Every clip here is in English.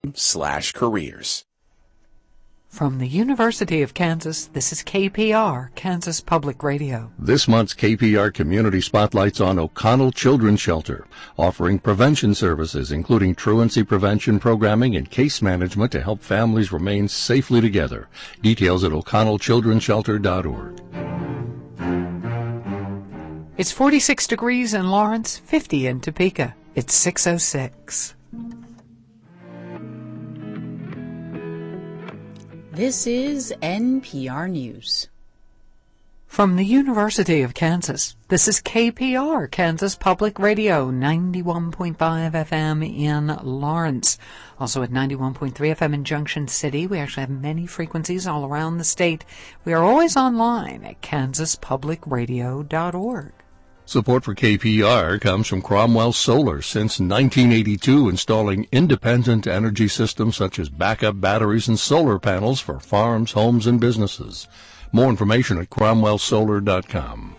kansas.edu/careers. From the University of Kansas, this is KPR, Kansas Public Radio. This month's KPR Community Spotlight's on O'Connell Children's Shelter, offering prevention services including truancy prevention programming and case management to help families remain safely together. Details at o'connellchildrenshelter.org. It's 46 degrees in Lawrence, 50 in Topeka. It's 6:06. This is NPR News. From the University of Kansas, this is KPR, Kansas Public Radio, 91.5 FM in Lawrence. Also at 91.3 FM in Junction City. We actually have many frequencies all around the state. We are always online at kansaspublicradio.org. Support for KPR comes from Cromwell Solar, since 1982, installing independent energy systems such as backup batteries and solar panels for farms, homes, and businesses. More information at cromwellsolar.com.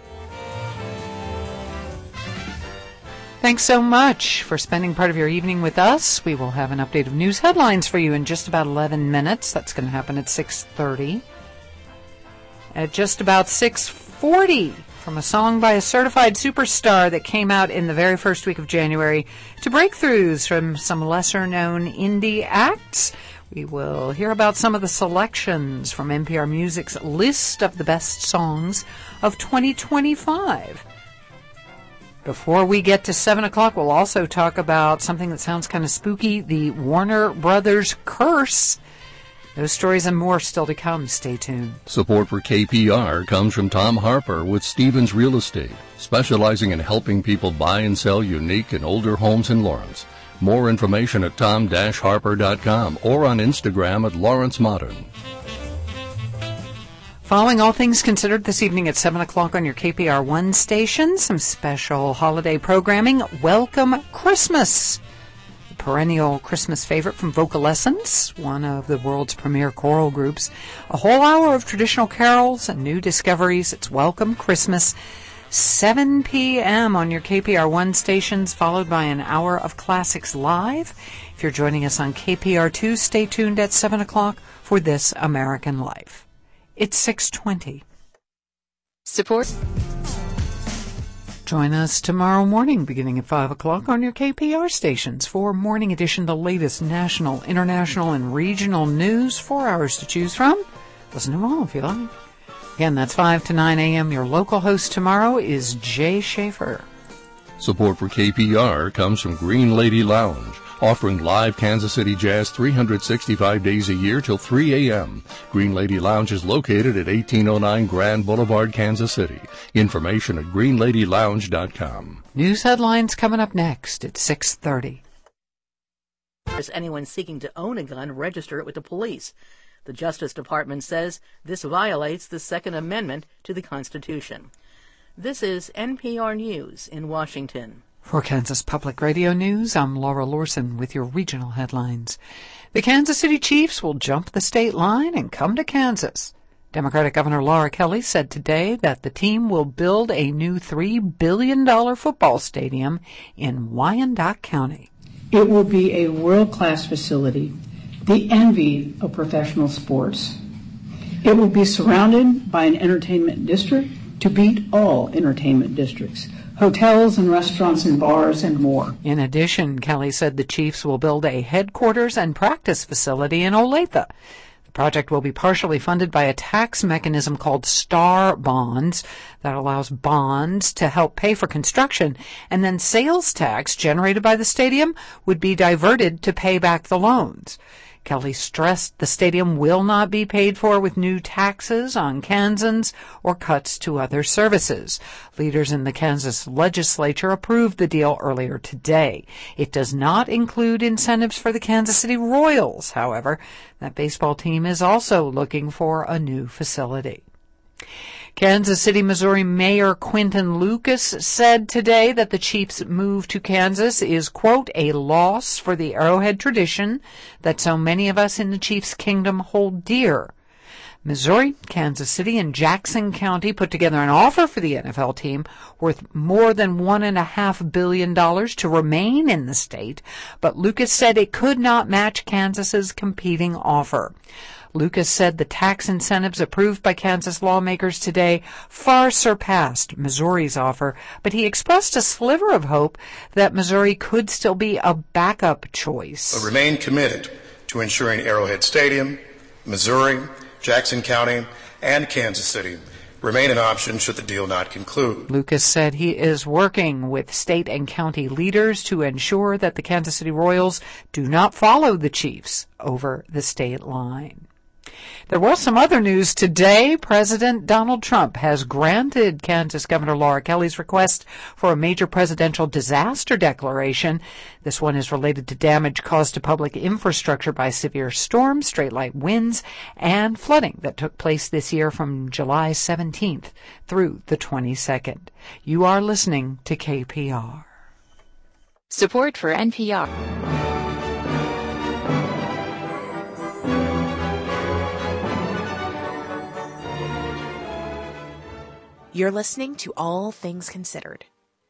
Thanks so much for spending part of your evening with us. We will have an update of news headlines for you in just about 11 minutes. That's going to happen at 6:30. At just about 6:40, from a song by a certified superstar that came out in the very first week of January to breakthroughs from some lesser-known indie acts. We will hear about some of the selections from NPR Music's list of the best songs of 2025. Before we get to 7 o'clock, we'll also talk about something that sounds kind of spooky, the Warner Brothers curse. Those stories and more still to come. Stay tuned. Support for KPR comes from Tom Harper with Stevens Real Estate, specializing in helping people buy and sell unique and older homes in Lawrence. More information at tom-harper.com or on Instagram at Lawrence Modern. Following All Things Considered this evening at 7 o'clock on your KPR 1 station, some special holiday programming. Welcome Christmas! Perennial Christmas favorite from Vocalescence, one of the world's premier choral groups. A whole hour of traditional carols and new discoveries. It's Welcome Christmas, 7 p.m. on your KPR 1 stations, followed by an hour of classics live. If you're joining us on KPR 2, stay tuned at 7 o'clock for This American Life. It's 6:20. Support. Join us tomorrow morning beginning at 5 o'clock on your KPR stations for Morning Edition, the latest national, international, and regional news. 4 hours to choose from. Listen to them all if you like. Again, that's 5 to 9 a.m. Your local host tomorrow is Jay Schaefer. Support for KPR comes from Green Lady Lounge, offering live Kansas City jazz 365 days a year till 3 a.m. Green Lady Lounge is located at 1809 Grand Boulevard, Kansas City. Information at greenladylounge.com. News headlines coming up next at 6:30. As anyone seeking to own a gun, register it with the police. The Justice Department says this violates the Second Amendment to the Constitution. This is NPR News in Washington. For Kansas Public Radio News, I'm Laura Lorson with your regional headlines. The Kansas City Chiefs will jump the state line and come to Kansas. Democratic Governor Laura Kelly said today that the team will build a new $3 billion football stadium in Wyandotte County. It will be a world-class facility, the envy of professional sports. It will be surrounded by an entertainment district to beat all entertainment districts, hotels and restaurants and bars and more. In addition, Kelly said the Chiefs will build a headquarters and practice facility in Olathe. The project will be partially funded by a tax mechanism called STAR bonds that allows bonds to help pay for construction, and then sales tax generated by the stadium would be diverted to pay back the loans. Kelly stressed the stadium will not be paid for with new taxes on Kansans or cuts to other services. Leaders in the Kansas legislature approved the deal earlier today. It does not include incentives for the Kansas City Royals, however. That baseball team is also looking for a new facility. Kansas City, Missouri Mayor Quinton Lucas said today that the Chiefs' move to Kansas is, quote, a loss for the Arrowhead tradition that so many of us in the Chiefs' kingdom hold dear. Missouri, Kansas City, and Jackson County put together an offer for the NFL team worth more than $1.5 billion to remain in the state, but Lucas said it could not match Kansas's competing offer. Lucas said the tax incentives approved by Kansas lawmakers today far surpassed Missouri's offer, but he expressed a sliver of hope that Missouri could still be a backup choice. But remain committed to ensuring Arrowhead Stadium, Missouri, Jackson County, and Kansas City remain an option should the deal not conclude. Lucas said he is working with state and county leaders to ensure that the Kansas City Royals do not follow the Chiefs over the state line. There was some other news today. President Donald Trump has granted Kansas Governor Laura Kelly's request for a major presidential disaster declaration. This one is related to damage caused to public infrastructure by severe storms, straight-line winds, and flooding that took place this year from July 17th through the 22nd. You are listening to KPR. Support for NPR. You're listening to All Things Considered.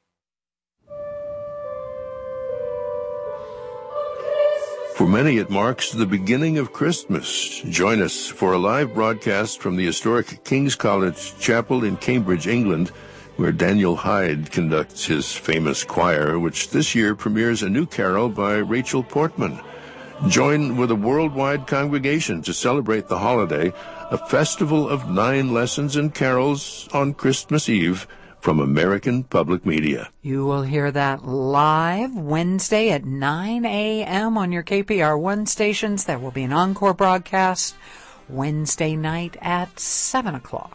For many, it marks the beginning of Christmas. Join us for a live broadcast from the historic King's College Chapel in Cambridge, England, where Daniel Hyde conducts his famous choir, which this year premieres a new carol by Rachel Portman. Join with a worldwide congregation to celebrate the holiday, a festival of 9 lessons and carols on Christmas Eve from American Public Media. You will hear that live Wednesday at 9 a.m. on your KPR1 stations. There will be an encore broadcast Wednesday night at 7 o'clock.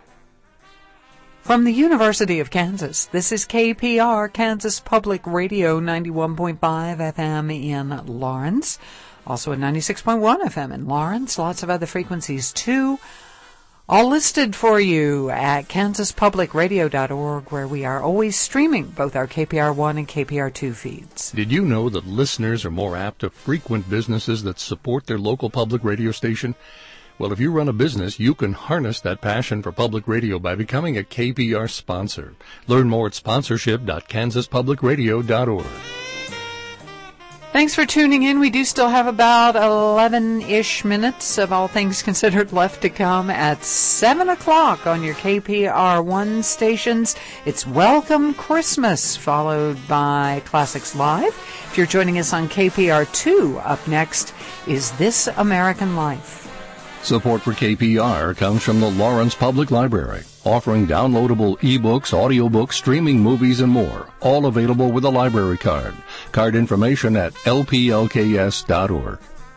From the University of Kansas, this is KPR, Kansas Public Radio, 91.5 FM in Lawrence. Also at 96.1 FM in Lawrence. Lots of other frequencies, too. All listed for you at kansaspublicradio.org, where we are always streaming both our KPR1 and KPR2 feeds. Did you know that listeners are more apt to frequent businesses that support their local public radio station? Well, if you run a business, you can harness that passion for public radio by becoming a KPR sponsor. Learn more at sponsorship.kansaspublicradio.org. Thanks for tuning in. We do still have about 11-ish minutes of All Things Considered left to come at 7 o'clock on your KPR1 stations. It's Welcome Christmas, followed by Classics Live. If you're joining us on KPR2, up next is This American Life. Support for KPR comes from the Lawrence Public Library, offering downloadable ebooks, audiobooks, streaming movies, and more, all available with a library card. Card information at lplks.org.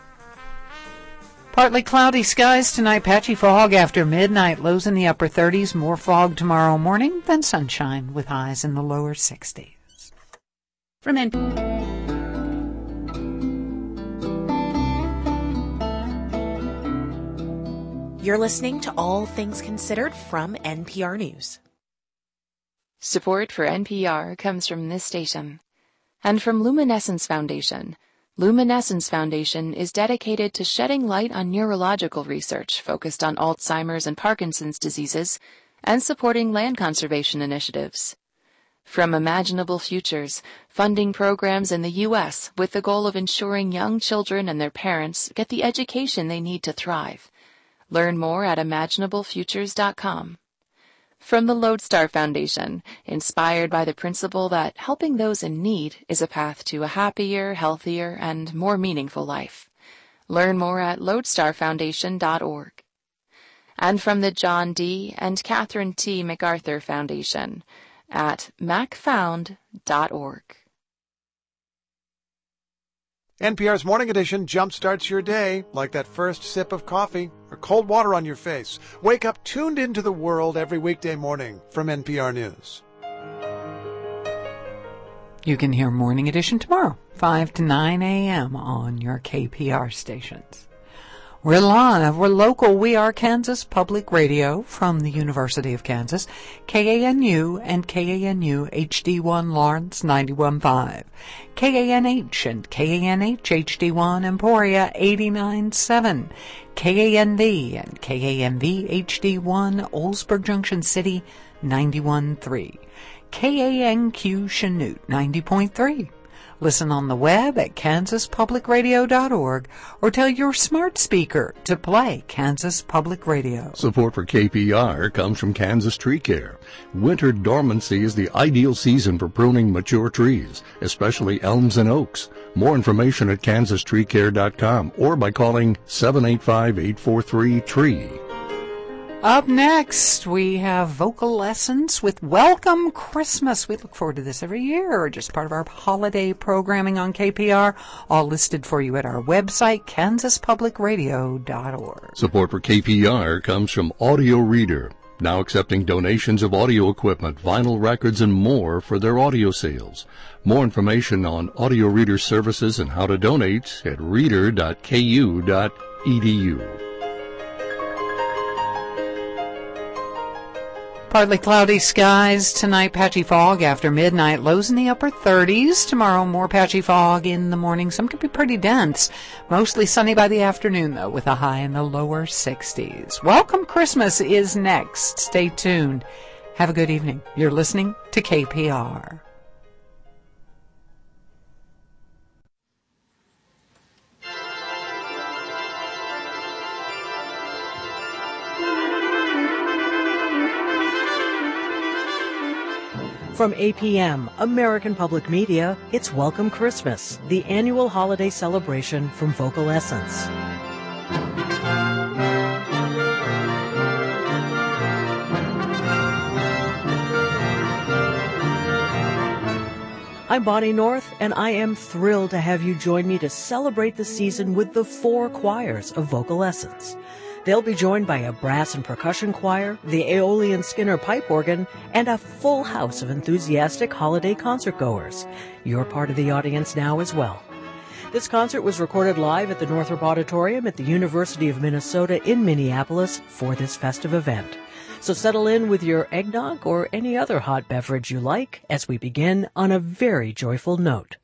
Partly cloudy skies tonight, patchy fog after midnight, lows in the upper 30s, more fog tomorrow morning, then sunshine with highs in the lower 60s. From NPR. You're listening to All Things Considered from NPR News. Support for NPR comes from this station and from Luminescence Foundation. Luminescence Foundation is dedicated to shedding light on neurological research focused on Alzheimer's and Parkinson's diseases and supporting land conservation initiatives. From Imaginable Futures, funding programs in the U.S. with the goal of ensuring young children and their parents get the education they need to thrive. Learn more at imaginablefutures.com. From the Lodestar Foundation, inspired by the principle that helping those in need is a path to a happier, healthier, and more meaningful life. Learn more at lodestarfoundation.org. And from the John D. and Catherine T. MacArthur Foundation at macfound.org. NPR's Morning Edition jumpstarts your day like that first sip of coffee or cold water on your face. Wake up tuned into the world every weekday morning from NPR News. You can hear Morning Edition tomorrow, 5 to 9 a.m. on your KPR stations. We're live. We're local. We are Kansas Public Radio from the University of Kansas, KANU and KANU HD1 Lawrence 91.5, KANH and KANH HD1 Emporia 89.7, KANV and KANV HD1 Oldsburg Junction City 91.3, KANQ Chanute 90.3. Listen on the web at kansaspublicradio.org or tell your smart speaker to play Kansas Public Radio. Support for KPR comes from Kansas Tree Care. Winter dormancy is the ideal season for pruning mature trees, especially elms and oaks. More information at kansastreecare.com or by calling 785-843-TREE. Up next, we have vocal lessons with Welcome Christmas. We look forward to this every year, just part of our holiday programming on KPR, all listed for you at our website, kansaspublicradio.org. Support for KPR comes from Audio Reader, now accepting donations of audio equipment, vinyl records, and more for their audio sales. More information on Audio Reader services and how to donate at reader.ku.edu. Partly cloudy skies tonight, patchy fog after midnight, lows in the upper 30s. Tomorrow, more patchy fog in the morning. Some could be pretty dense. Mostly sunny by the afternoon, though, with a high in the lower 60s. Welcome Christmas is next. Stay tuned. Have a good evening. You're listening to KPR. From APM, American Public Media, it's Welcome Christmas, the annual holiday celebration from Vocal Essence. I'm Bonnie North, and I am thrilled to have you join me to celebrate the season with the 4 choirs of Vocal Essence. They'll be joined by a brass and percussion choir, the Aeolian Skinner pipe organ, and a full house of enthusiastic holiday concertgoers. You're part of the audience now as well. This concert was recorded live at the Northrop Auditorium at the University of Minnesota in Minneapolis for this festive event. So settle in with your eggnog or any other hot beverage you like as we begin on a very joyful note.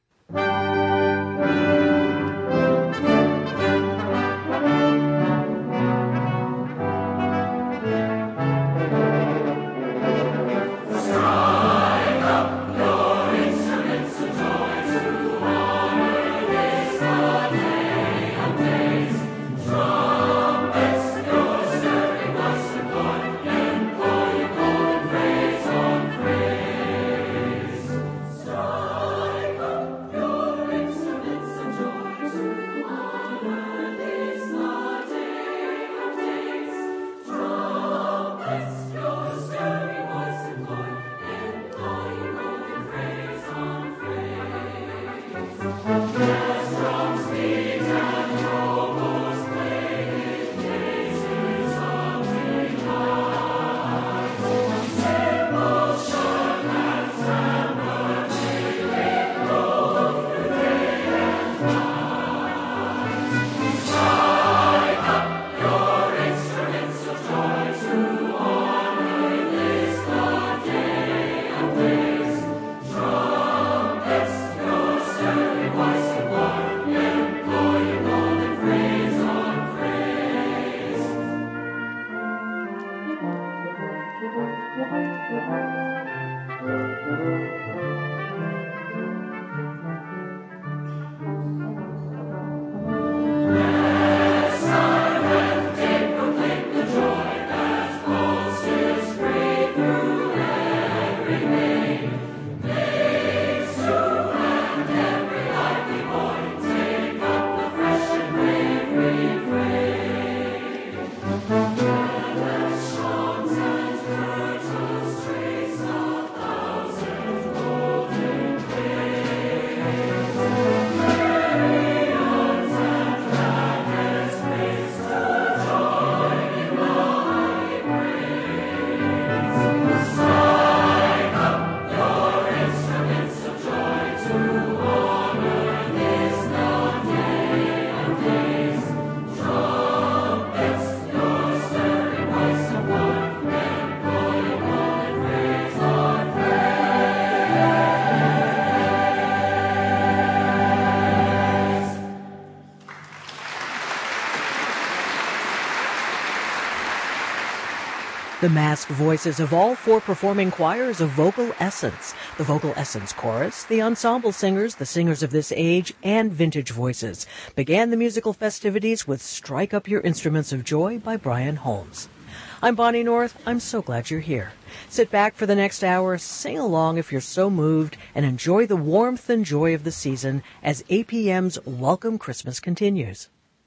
The masked voices of all 4 performing choirs of Vocal Essence, the Vocal Essence Chorus, the ensemble singers, the singers of this age, and vintage voices, began the musical festivities with Strike Up Your Instruments of Joy by Brian Holmes. I'm Bonnie North. I'm so glad you're here. Sit back for the next hour, sing along if you're so moved, and enjoy the warmth and joy of the season as APM's Welcome Christmas continues.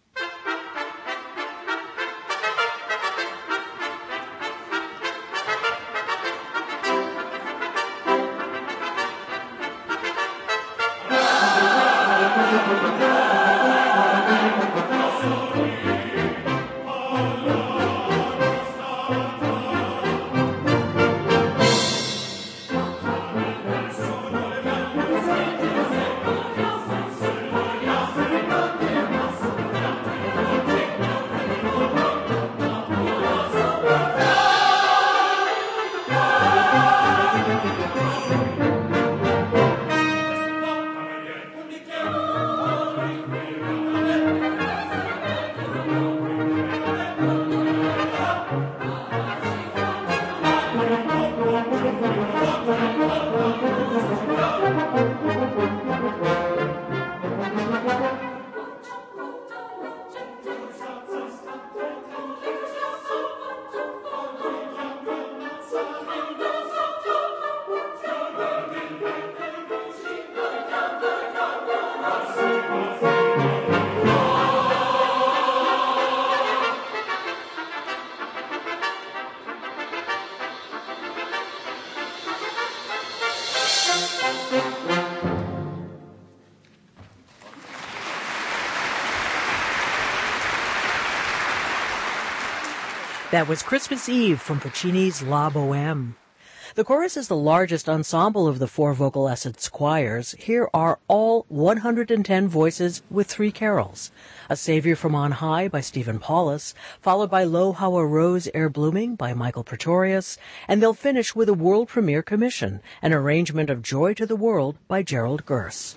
That was Christmas Eve from Puccini's La Bohème. The chorus is the largest ensemble of the 4 Vocal Essence choirs. Here are all 110 voices with 3 carols. A Savior from On High by Stephen Paulus, followed by Lo How a Rose Ere Blooming by Michael Pretorius, and they'll finish with a world premiere commission, an arrangement of Joy to the World by Gerald Gurse.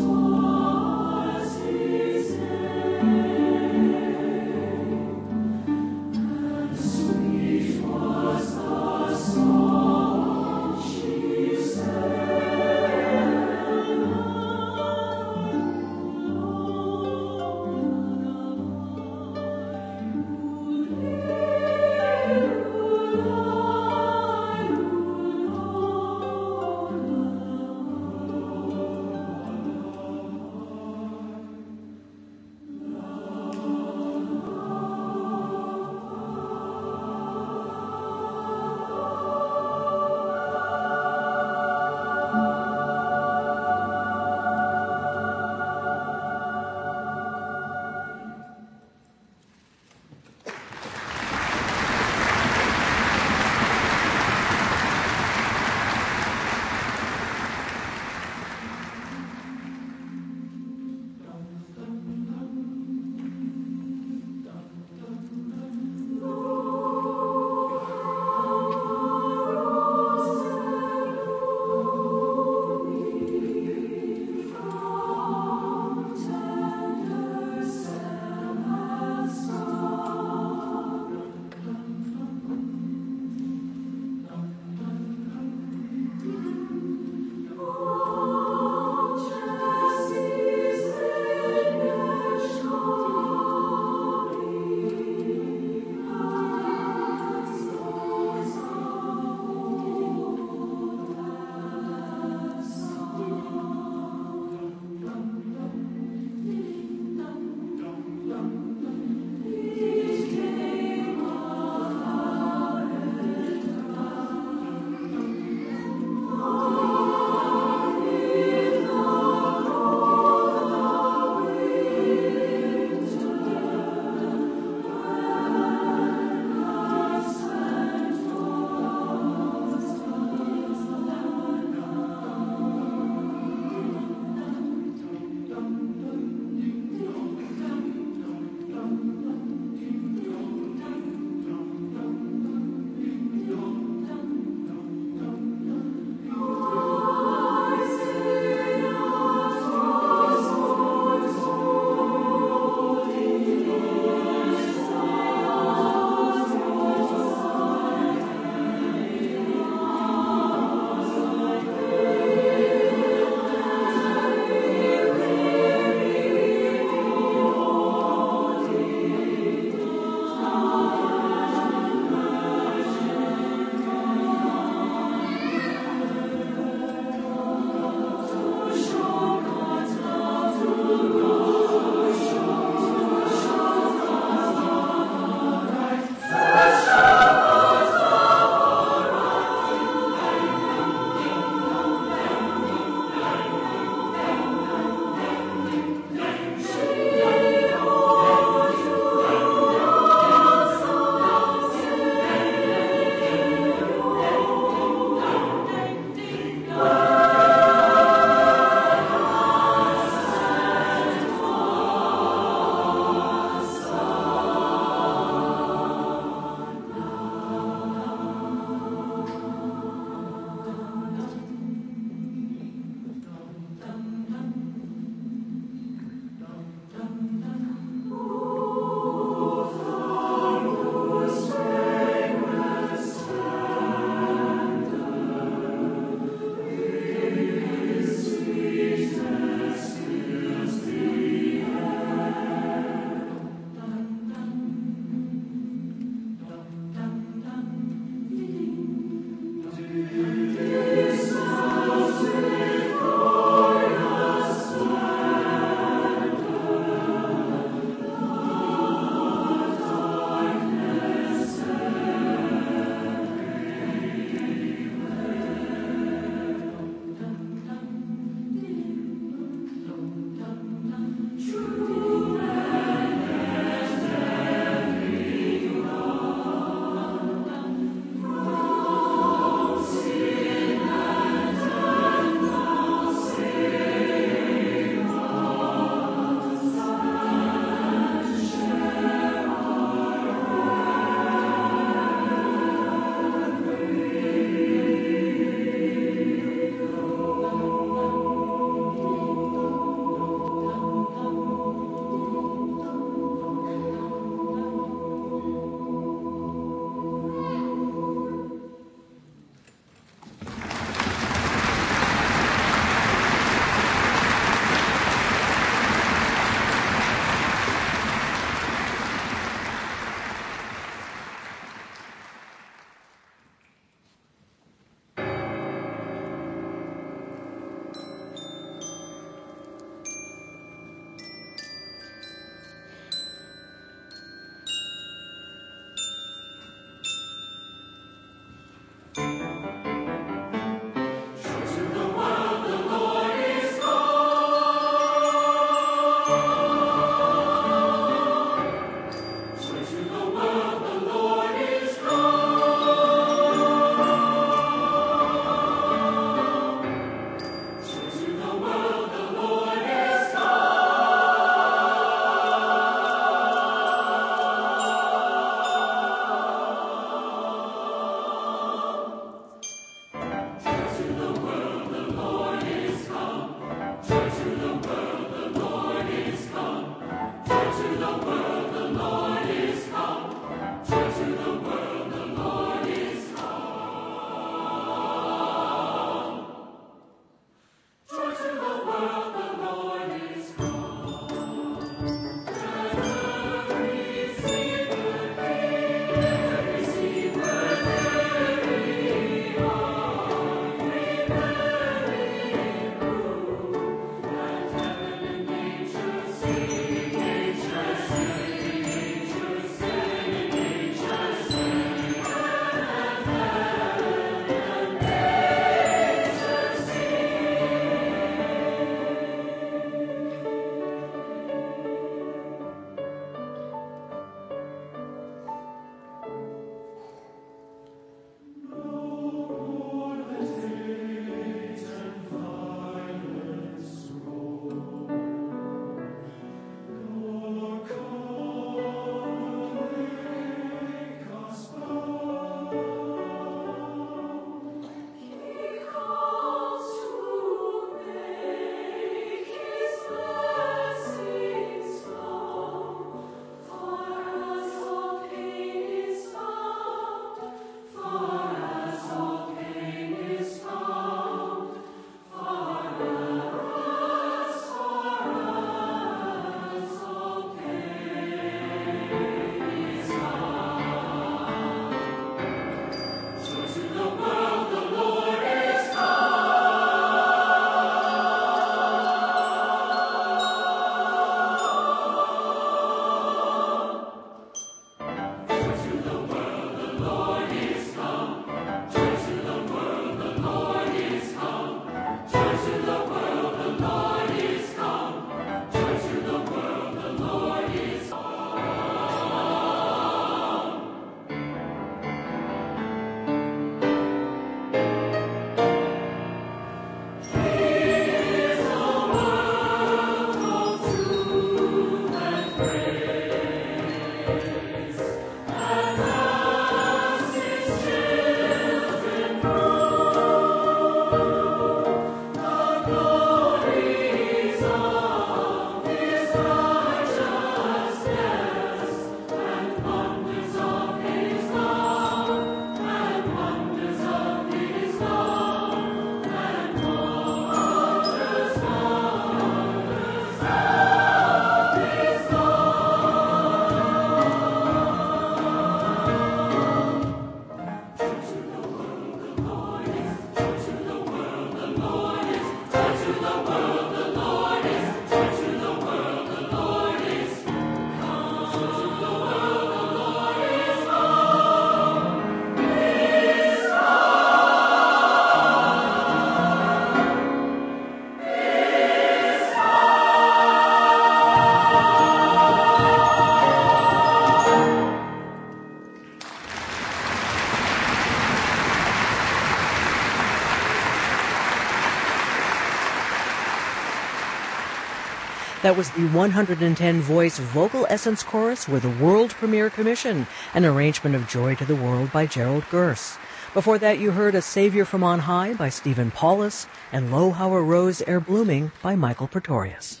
That was the 110-voice Vocal Essence Chorus with a world premiere commission, an arrangement of Joy to the World by Gerald Gurse. Before that, you heard A Savior from on High by Stephen Paulus and Lo How a Rose Ere Blooming by Michael Pretorius.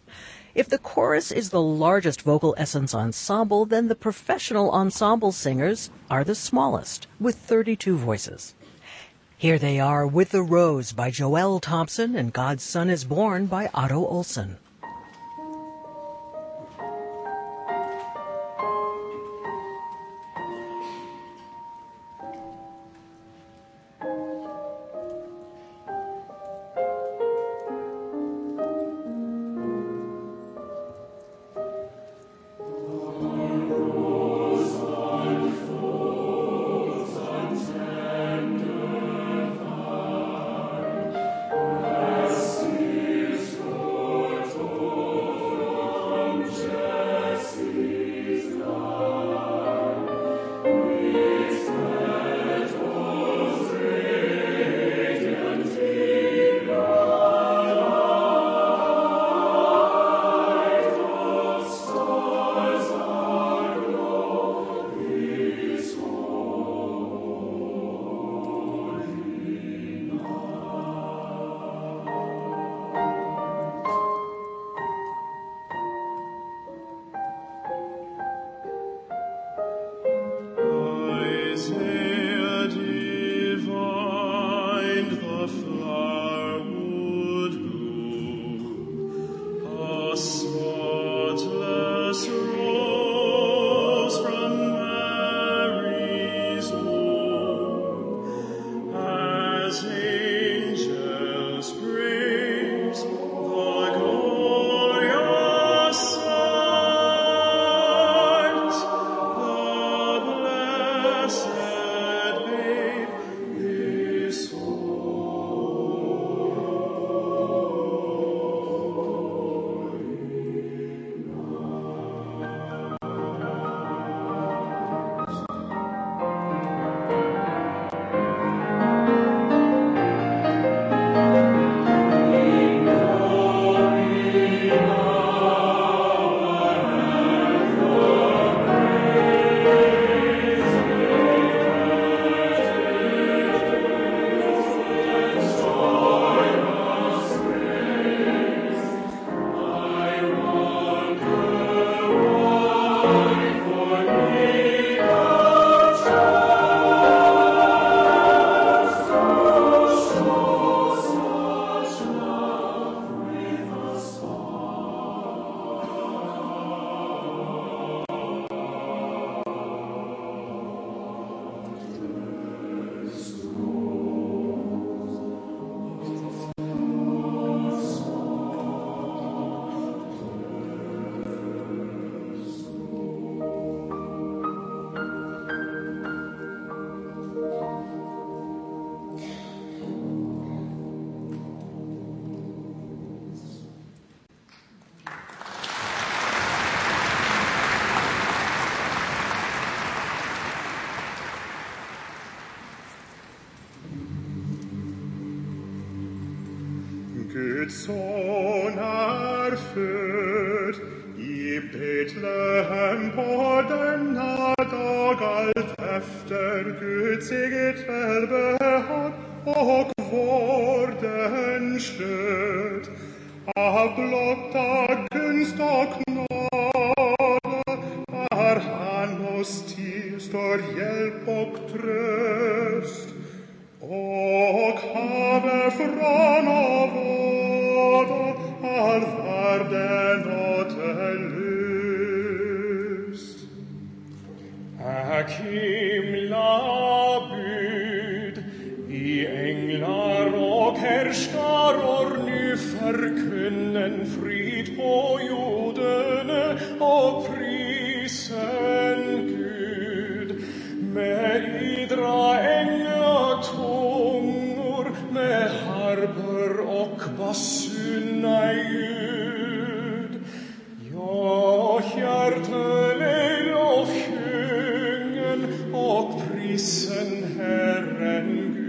If the chorus is the largest Vocal Essence ensemble, then the professional ensemble singers are the smallest, with 32 voices. Here they are with The Rose by Joelle Thompson and God's Son is Born by Otto Olsen. And Sohn erfüllt, i Bethlehem på denna dag allt efter Guds eget välbehag och vården stöd. Av blotta gunst och nåde är han oss till stor hjälp och tröst. Och have från av vård all världen återlyst. Himla bud i änglar och härskaror nu förkunnen frid på jorden och prisen Gud med idra änglatungor med harpor och basunljud. Ja, hjärtelig lovsjungen och prisen Herren Gud.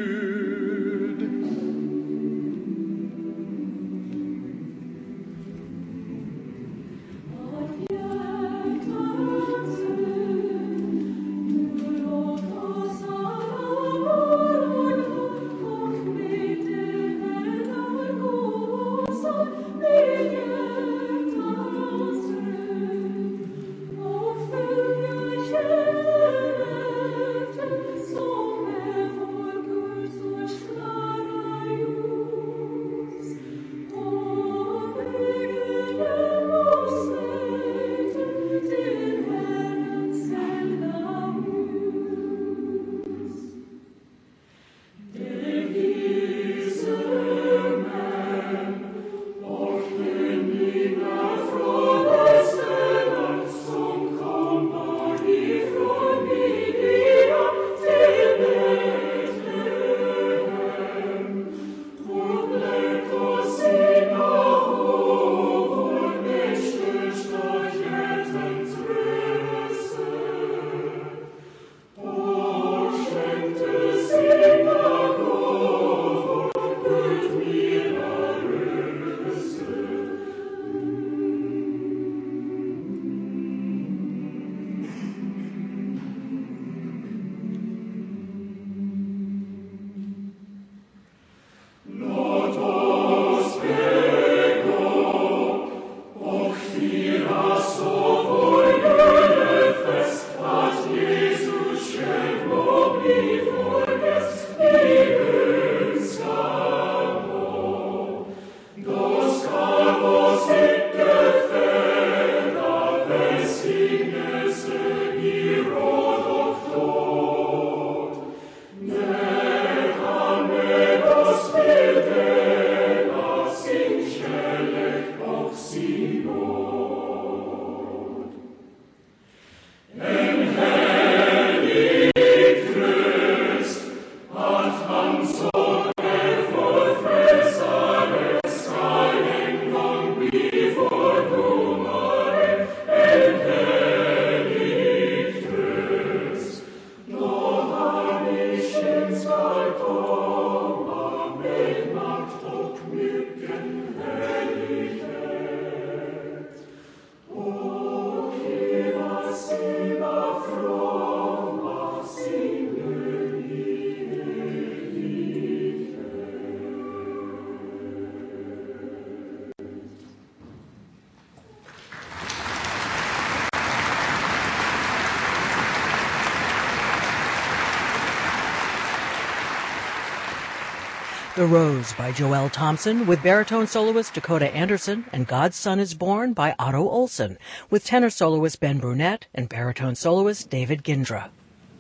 The Rose by Joel Thompson with baritone soloist Dakota Anderson and God's Son is Born by Otto Olsen with tenor soloist Ben Brunette and baritone soloist David Gindra.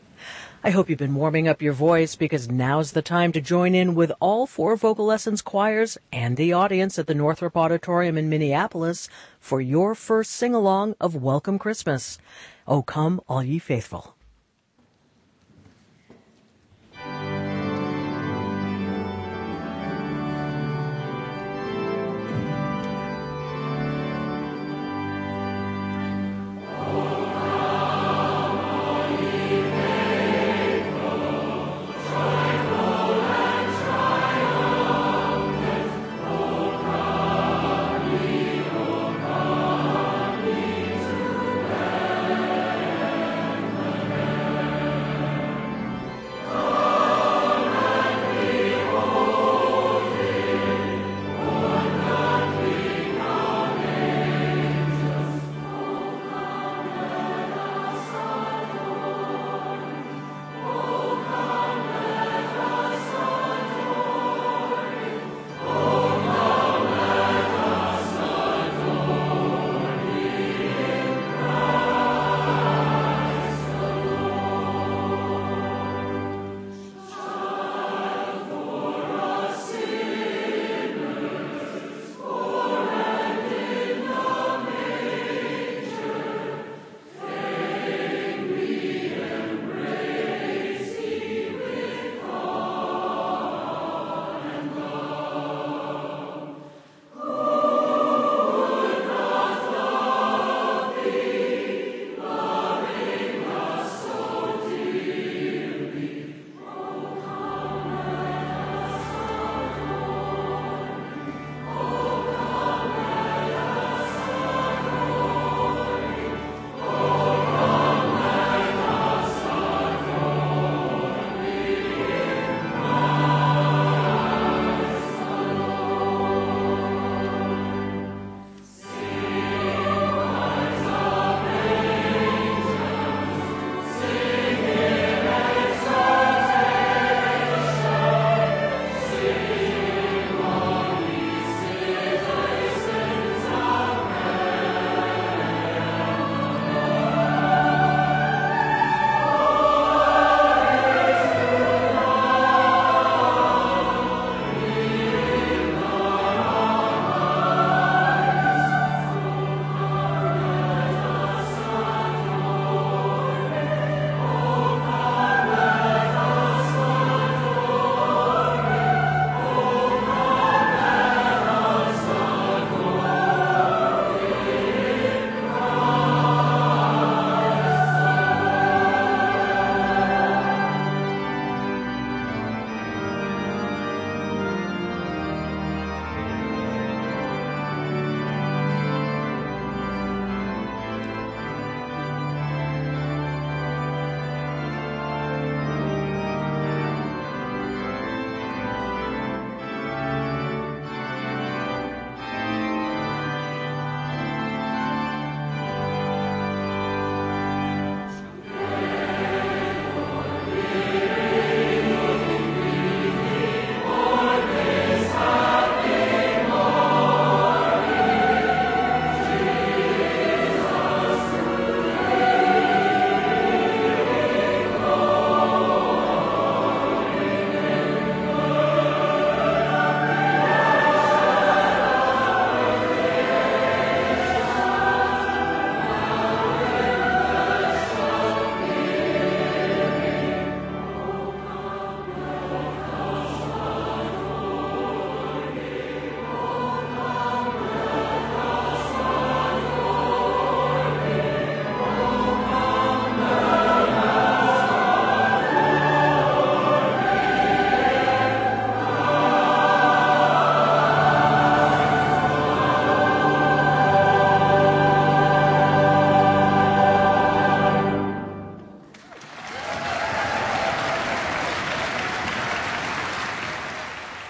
I hope you've been warming up your voice because now's the time to join in with all 4 Vocal Lessons choirs and the audience at the Northrop Auditorium in Minneapolis for your first sing-along of Welcome Christmas. O come, all ye faithful. Oh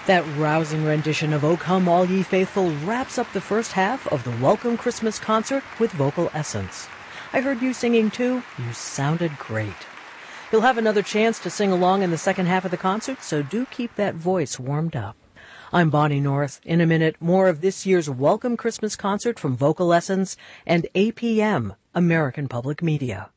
That rousing rendition of O Come All Ye Faithful wraps up the first half of the Welcome Christmas concert with Vocal Essence. I heard you singing too. You sounded great. You'll have another chance to sing along in the second half of the concert, so do keep that voice warmed up. I'm Bonnie North. In a minute, more of this year's Welcome Christmas concert from Vocal Essence and APM, American Public Media.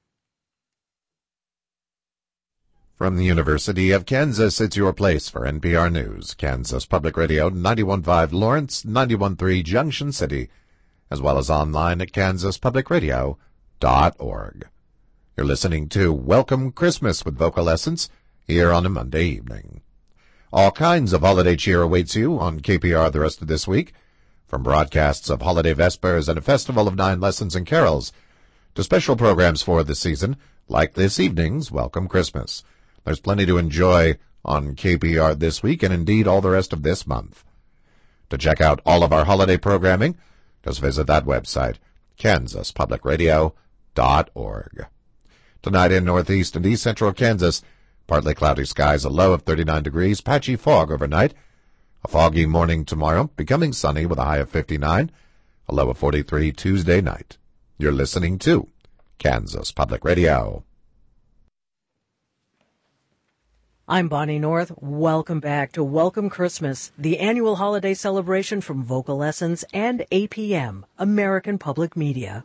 From the University of Kansas, it's your place for NPR News, Kansas Public Radio, 91.5 Lawrence, 91.3 Junction City, as well as online at kansaspublicradio.org. You're listening to Welcome Christmas with Vocal Essence here on a Monday evening. All kinds of holiday cheer awaits you on KPR the rest of this week, from broadcasts of holiday vespers and a festival of 9 lessons and carols to special programs for the season, like this evening's Welcome Christmas. There's plenty to enjoy on KPR this week and indeed all the rest of this month. To check out all of our holiday programming, just visit that website, kansaspublicradio.org. Tonight in northeast and east central Kansas, partly cloudy skies, a low of 39 degrees, patchy fog overnight. A foggy morning tomorrow, becoming sunny with a high of 59, a low of 43 Tuesday night. You're listening to Kansas Public Radio. I'm Bonnie North. Welcome back to Welcome Christmas, the annual holiday celebration from Vocal Essence and APM, American Public Media.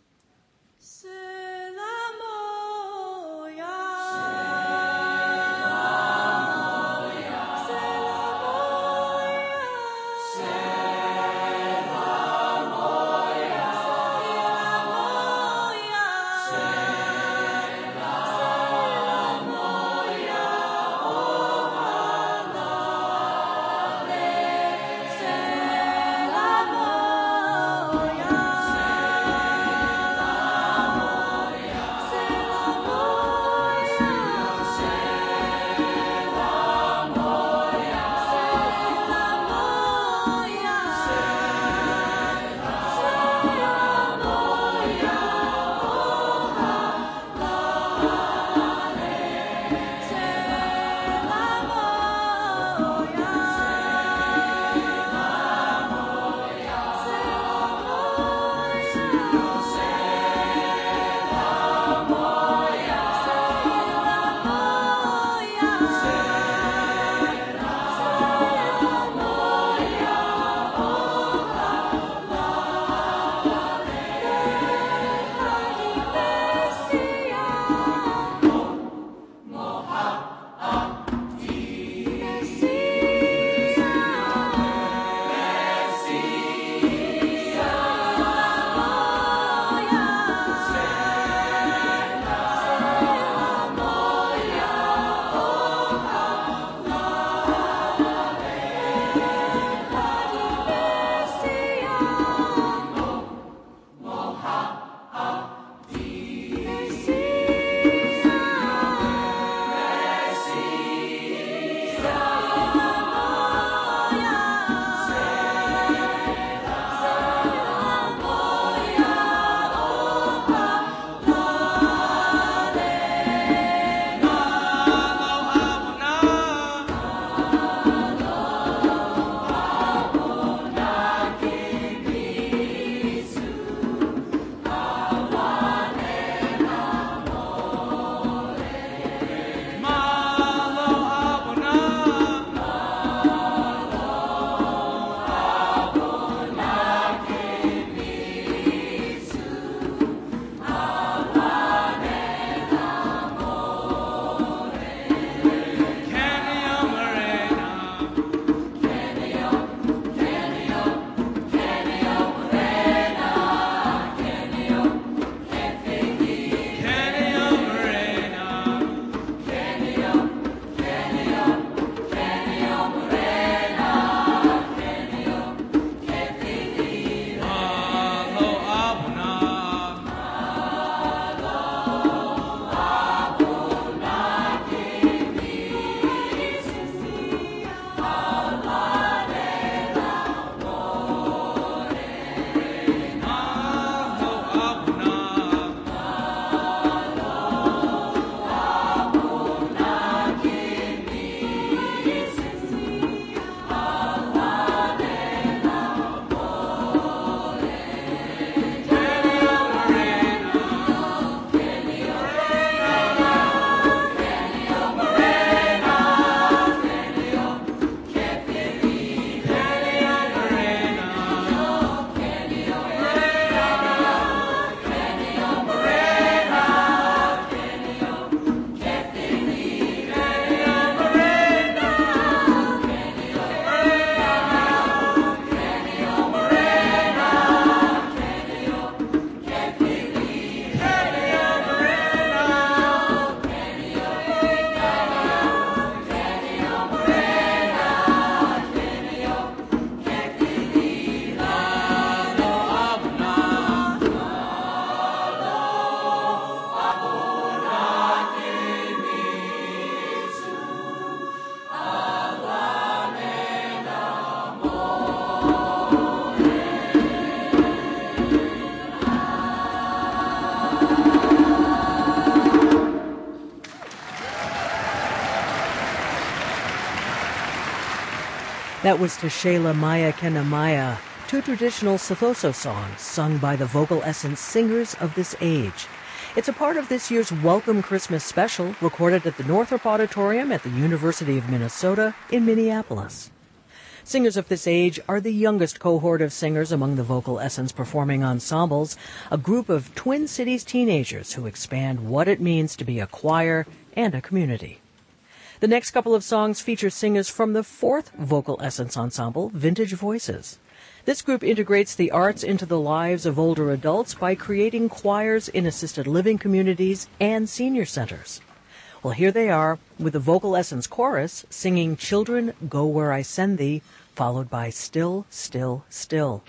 That was Teshela Maya Kenamaya, two traditional Sothoso songs sung by the Vocal Essence Singers of This Age. It's a part of this year's Welcome Christmas special, recorded at the Northrop Auditorium at the University of Minnesota in Minneapolis. Singers of This Age are the youngest cohort of singers among the Vocal Essence performing ensembles, a group of Twin Cities teenagers who expand what it means to be a choir and a community. The next couple of songs feature singers from the fourth Vocal Essence ensemble, Vintage Voices. This group integrates the arts into the lives of older adults by creating choirs in assisted living communities and senior centers. Well, here they are with the Vocal Essence Chorus singing Children Go Where I Send Thee, followed by Still, Still, Still.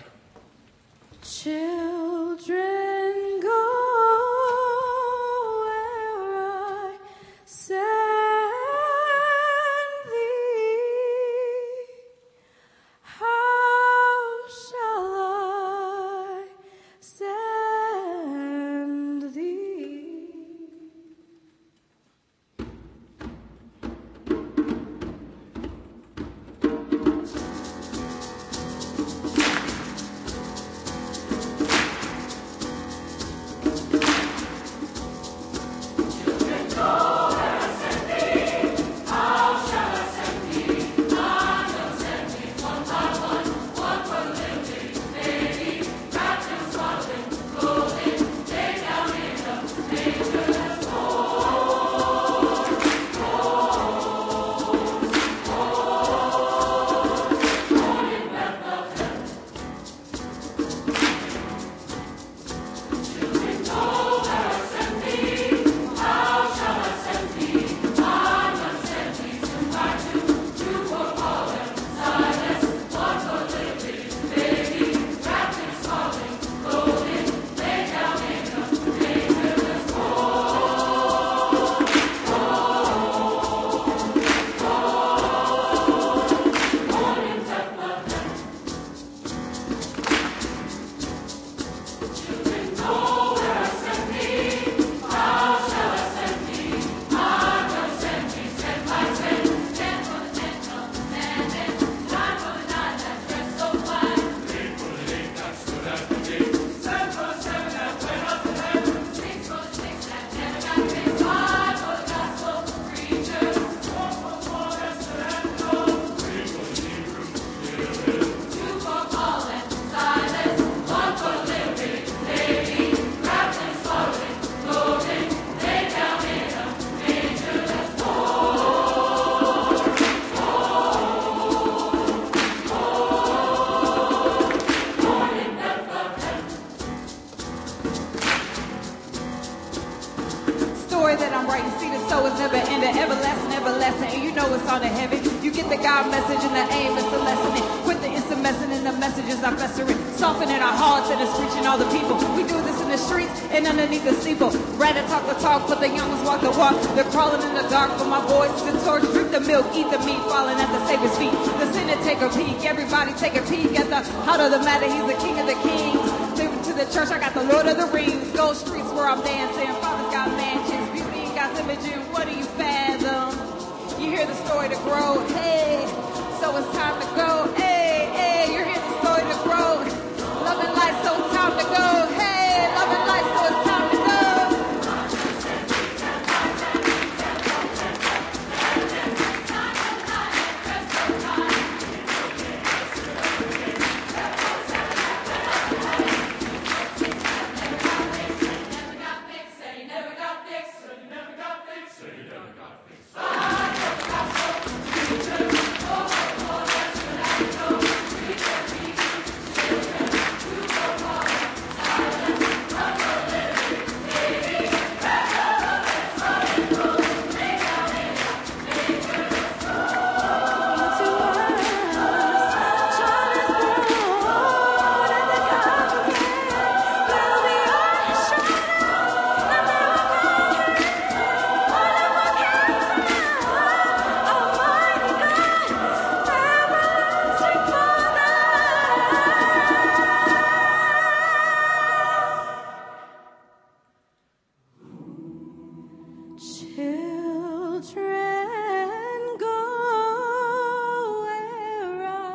Children go where I send thee. How shall I send thee? That I'm writing, see the soul is never ending, everlasting, everlasting, and you know it's on to heaven. You get the God message and the aim is to lessen it. Quit the instant messing and the messages are festering, softening our hearts and it's reaching all the people. We do this in the streets and underneath the steeple. Rather talk the talk, but the young ones walk the walk. They're crawling in the dark for my voice. The torch, drink the milk, eat the meat, falling at the Savior's feet. The sinner take a peek, everybody take a peek at the heart of the matter. He's the King of the Kings. Living to the church, I got the Lord of the Rings. Gold streets where I'm dancing. Father's got mansions. God's imaging, what do you fathom? You hear the story to grow, hey, so it's time to go, hey, hey, you hear the story to grow, loving life, so it's time to go, hey, loving life, so it's time to go. Children, go where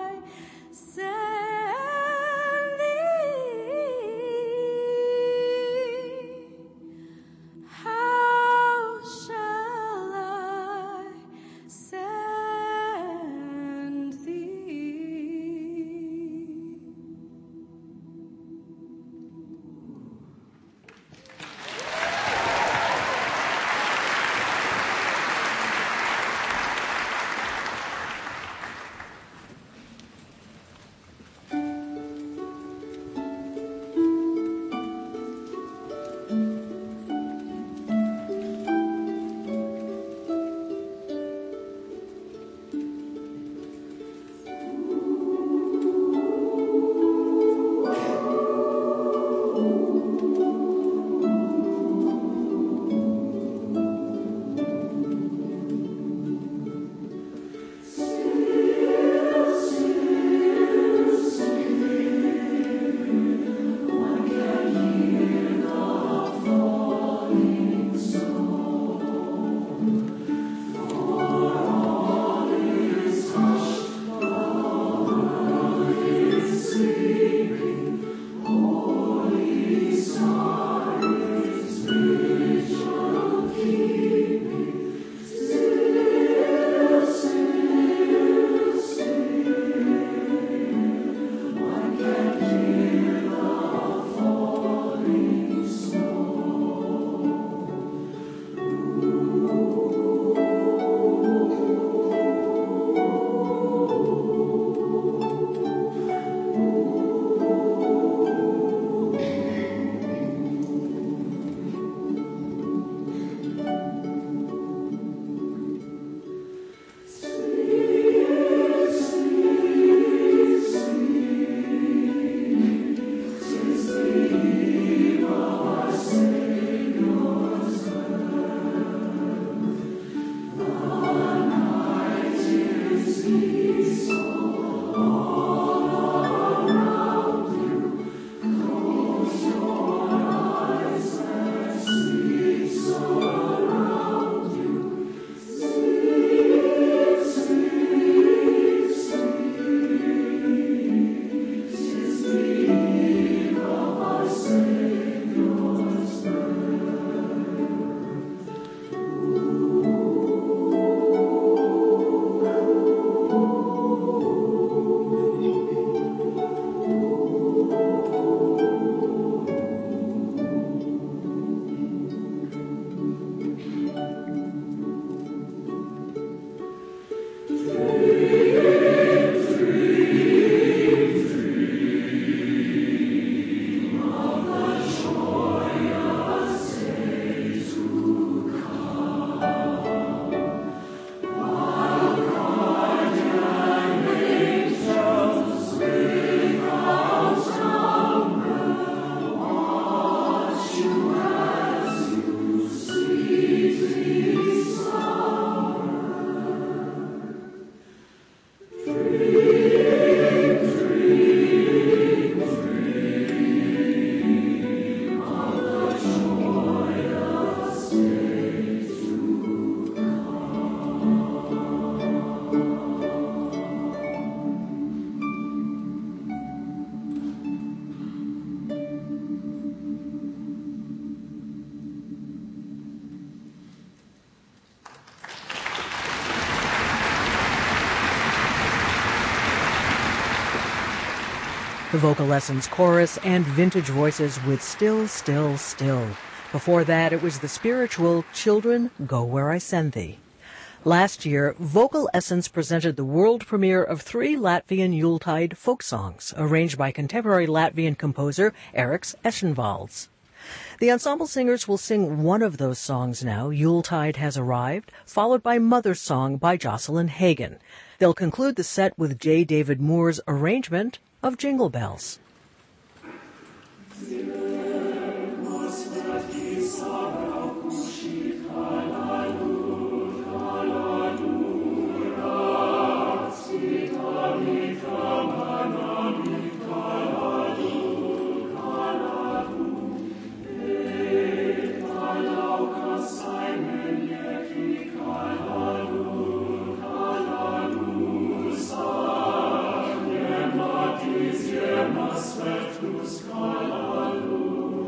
the Vocal Essence Chorus, and Vintage Voices with Still, Still, Still. Before that, it was the spiritual Children, Go Where I Send Thee. Last year, Vocal Essence presented the world premiere of 3 Latvian Yuletide folk songs, arranged by contemporary Latvian composer Eriks Eschenvalds. The ensemble singers will sing one of those songs now, Yuletide Has Arrived, followed by Mother's Song by Jocelyn Hagan. They'll conclude the set with J. David Moore's arrangement of Jingle Bells. Hallelujah.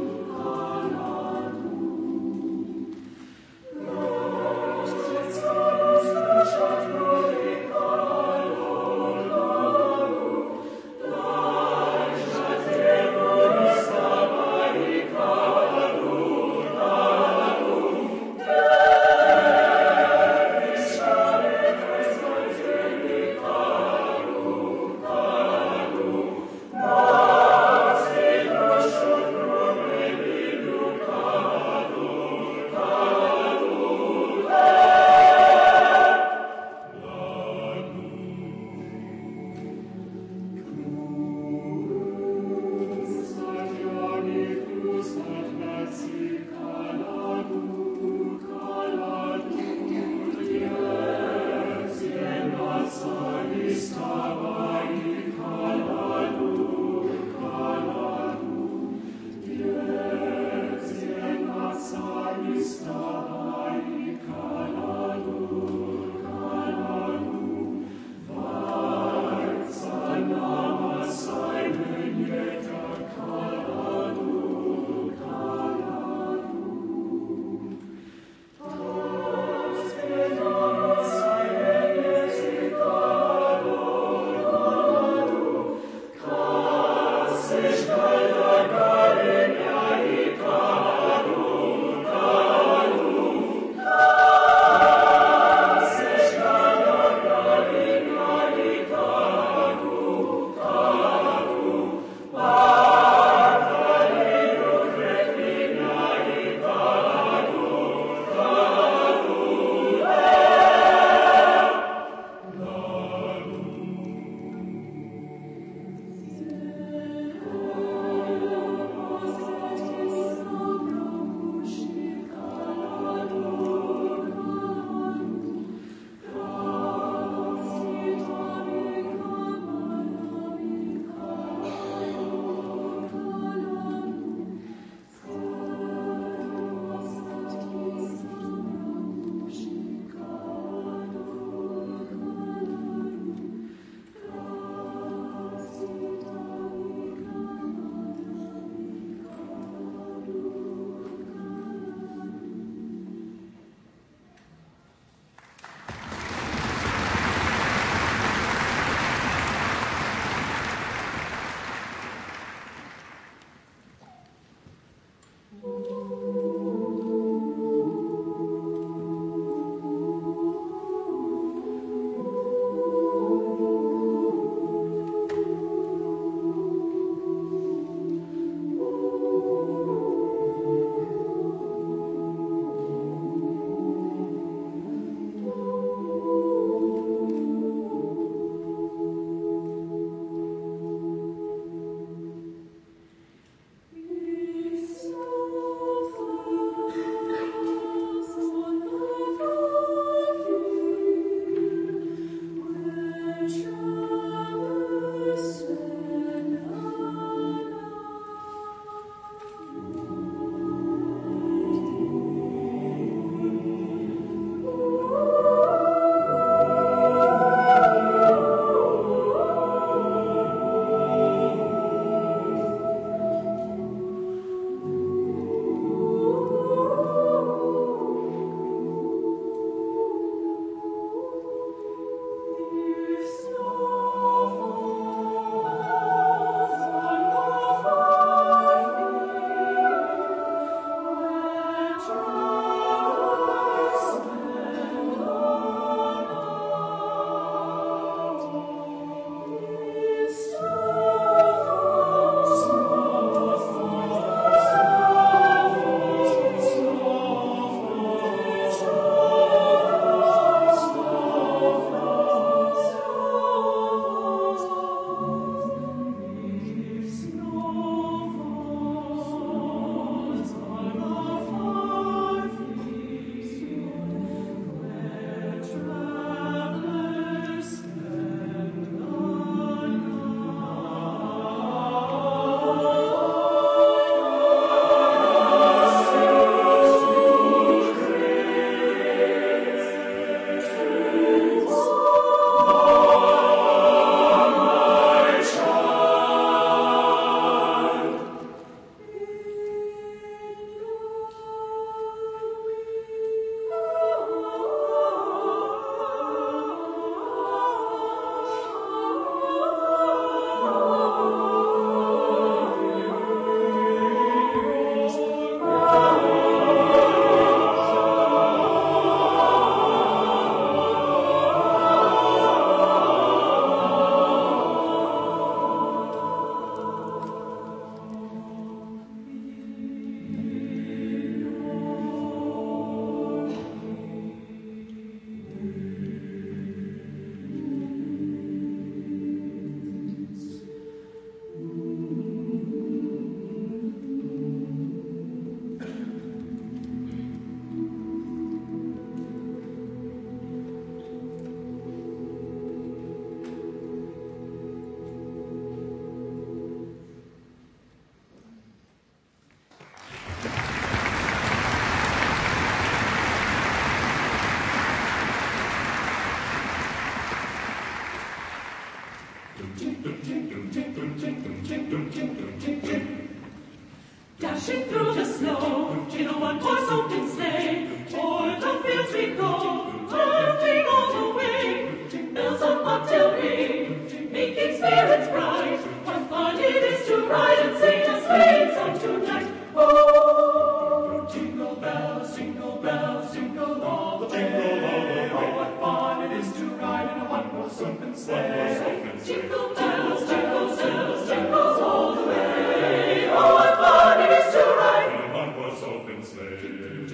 dashing through the snow, in a one-horse open sleigh. O'er the fields we go, laughing all the way. Bells on bobtail ring, making spirits bright. What fun it is to ride and sing a sleighing song tonight. Oh, jingle bells, jingle all the way. Oh, what fun it is to ride in a one-horse open sleigh. Jingle bells, jingle all the way. Oh, what fun it is to ride in a one-horse open sleigh.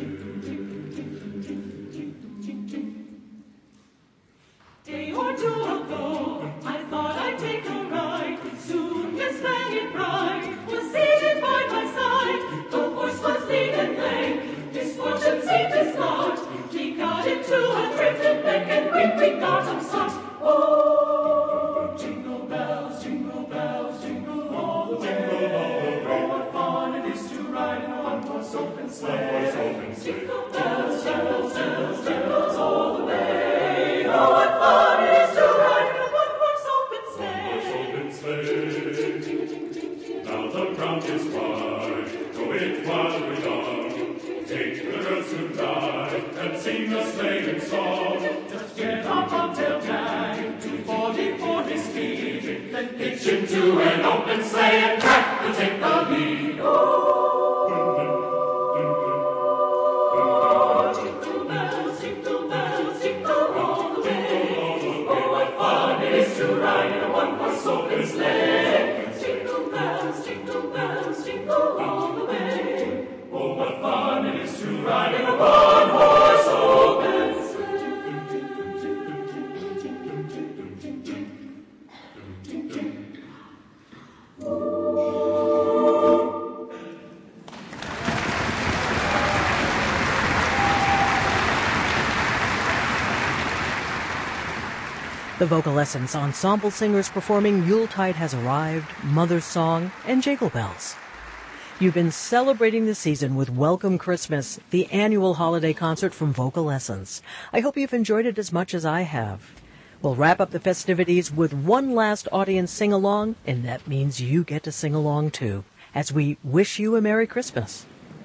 Day or two ago, I thought I'd take a ride. Soon Miss Fanny Bright was seated by my side. The horse was lean and lank, misfortune seemed his lot. He got into a drifted neck and quickly got upset. Oh, jingle bells, jingle all the way. Oh, what fun it is to ride in a one-horse open sleigh. Jingle bells, jingle all the way. Oh, what fun it is to ride in a one-horse open sleigh. Now the ground is wide, go it while we long. Take the girls tonight and sing a sleighing song. Just get up until Jack, 240 speed, then pitch into an open sleigh and Jack will take the lead. Oh, jingle all the way. Oh, what fun it is to ride in a one-horse open sleigh. Jingle bells, jingle all the way. Oh, what fun it is to ride in a one-horse open sleigh. The Vocal Essence Ensemble Singers performing Yuletide Has Arrived, Mother's Song, and Jingle Bells. You've been celebrating the season with Welcome Christmas, the annual holiday concert from Vocal Essence. I hope you've enjoyed it as much as I have. We'll wrap up the festivities with one last audience sing-along, and that means you get to sing along too, as we wish you a Merry Christmas.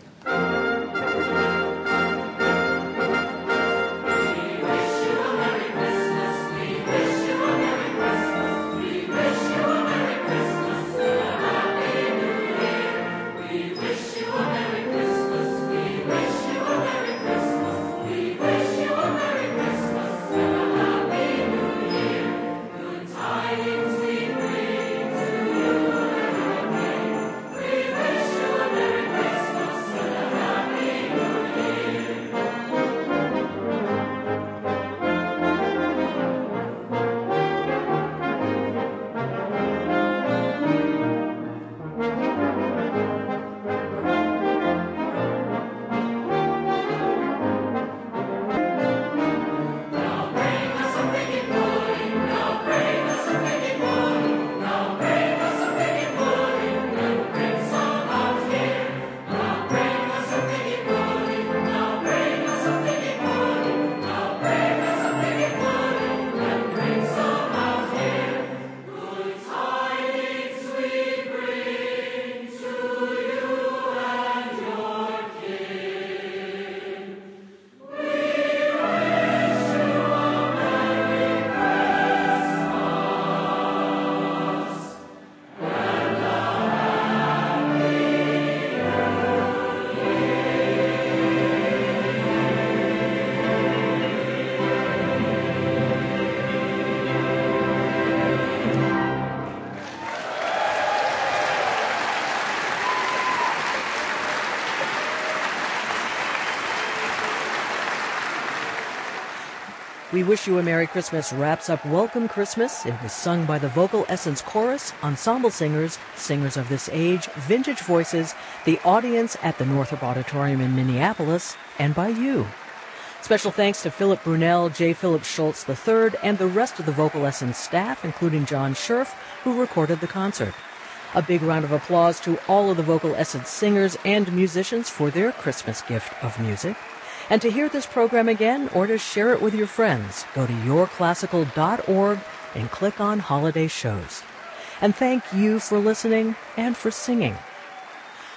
We Wish You a Merry Christmas wraps up Welcome Christmas. It was sung by the Vocal Essence Chorus, Ensemble Singers, Singers of This Age, Vintage Voices, the audience at the Northrop Auditorium in Minneapolis, and by you. Special thanks to Philip Brunel, J. Philip Schultz III, and the rest of the Vocal Essence staff, including John Scherf, who recorded the concert. A big round of applause to all of the Vocal Essence singers and musicians for their Christmas gift of music. And to hear this program again or to share it with your friends, go to yourclassical.org and click on Holiday Shows. And thank you for listening and for singing.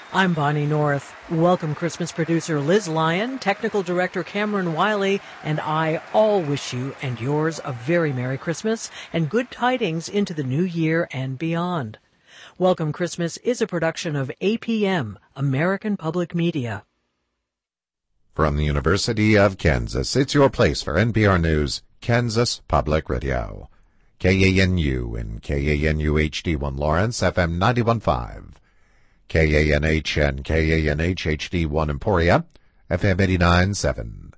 I'm Bonnie North. Welcome Christmas producer Liz Lyon, technical director Cameron Wiley, and I all wish you and yours a very Merry Christmas and good tidings into the new year and beyond. Welcome Christmas is a production of APM, American Public Media. From the University of Kansas, it's your place for NPR News, Kansas Public Radio. KANU and KANU HD1 Lawrence, FM 91.5. KANH and KANH HD1 Emporia, FM 89.7.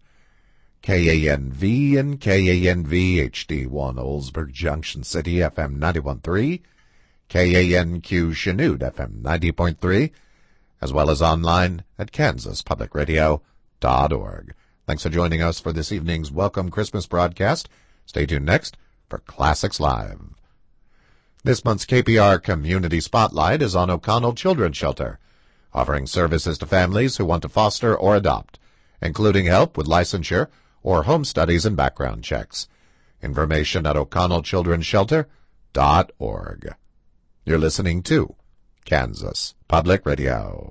KANV and KANV HD1 Oldsburg Junction City, FM 91.3. KANQ Chanute, FM 90.3, as well as online at kansaspublicradio.org. Thanks for joining us for this evening's Welcome Christmas broadcast. Stay tuned next for Classics Live. This month's KPR Community Spotlight is on O'Connell Children's Shelter, offering services to families who want to foster or adopt, including help with licensure or home studies and background checks. Information at o'connellchildrensshelter.org. You're listening to Kansas Public Radio.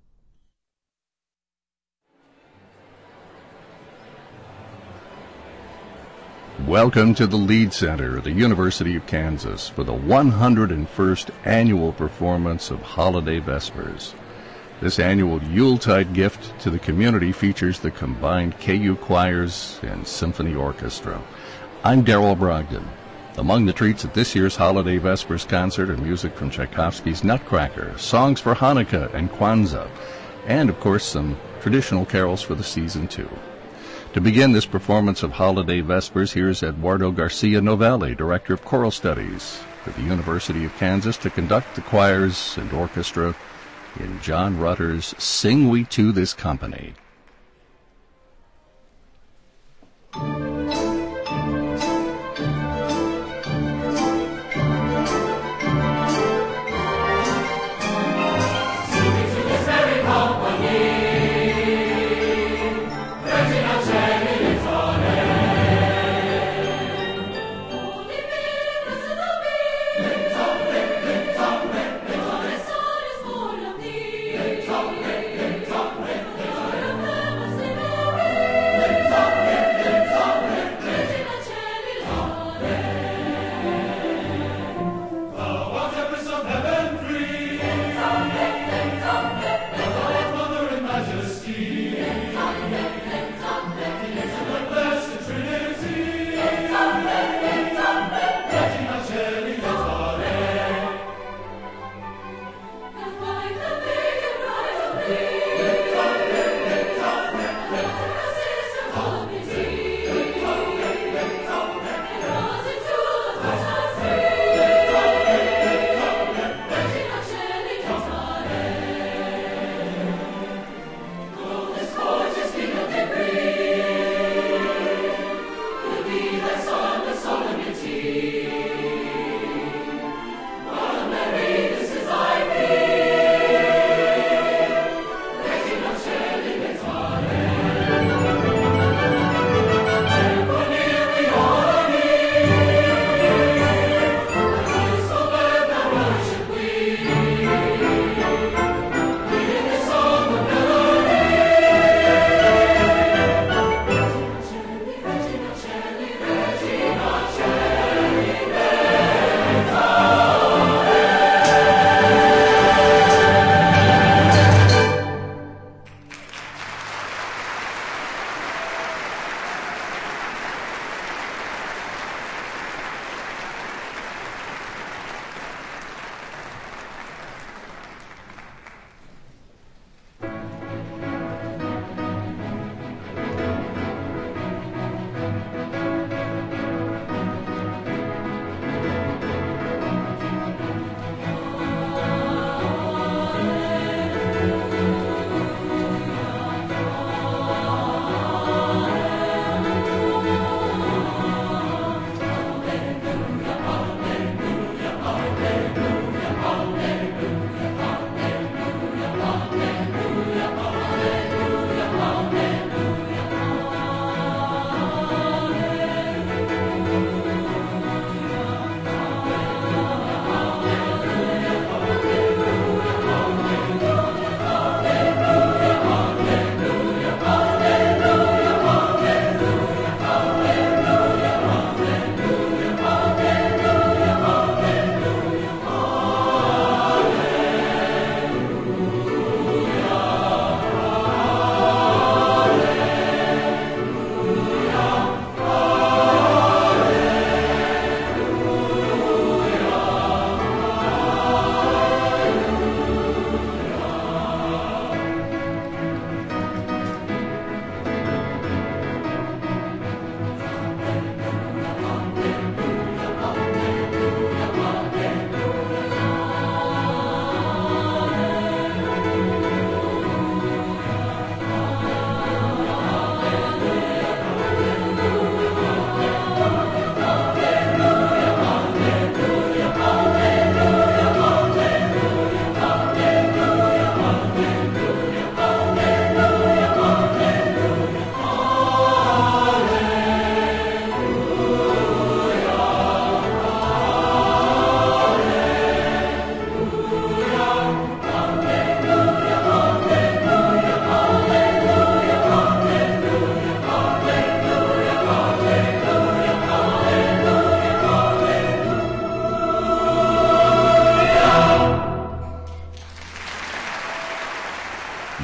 Welcome to the Lead Center of the University of Kansas for the 101st annual performance of Holiday Vespers. This annual Yuletide gift to the community features the combined KU choirs and symphony orchestra. I'm Darrell Brogdon. Among the treats at this year's Holiday Vespers concert are music from Tchaikovsky's Nutcracker, songs for Hanukkah and Kwanzaa, and, of course, some traditional carols for the season, too. To begin this performance of Holiday Vespers, here's Eduardo Garcia Novelli, Director of Choral Studies for the University of Kansas, to conduct the choirs and orchestra in John Rutter's Sing We to This Company.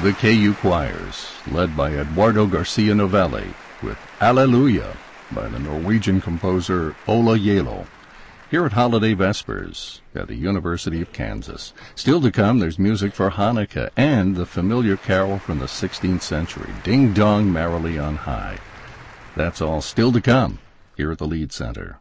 the KU Choirs, led by Eduardo Garcia Novelli, with Alleluia by the Norwegian composer Ola Yelo, here at Holiday Vespers at the University of Kansas. Still to come, there's music for Hanukkah and the familiar carol from the 16th century, Ding Dong Merrily on High. That's all still to come here at the Lead Center.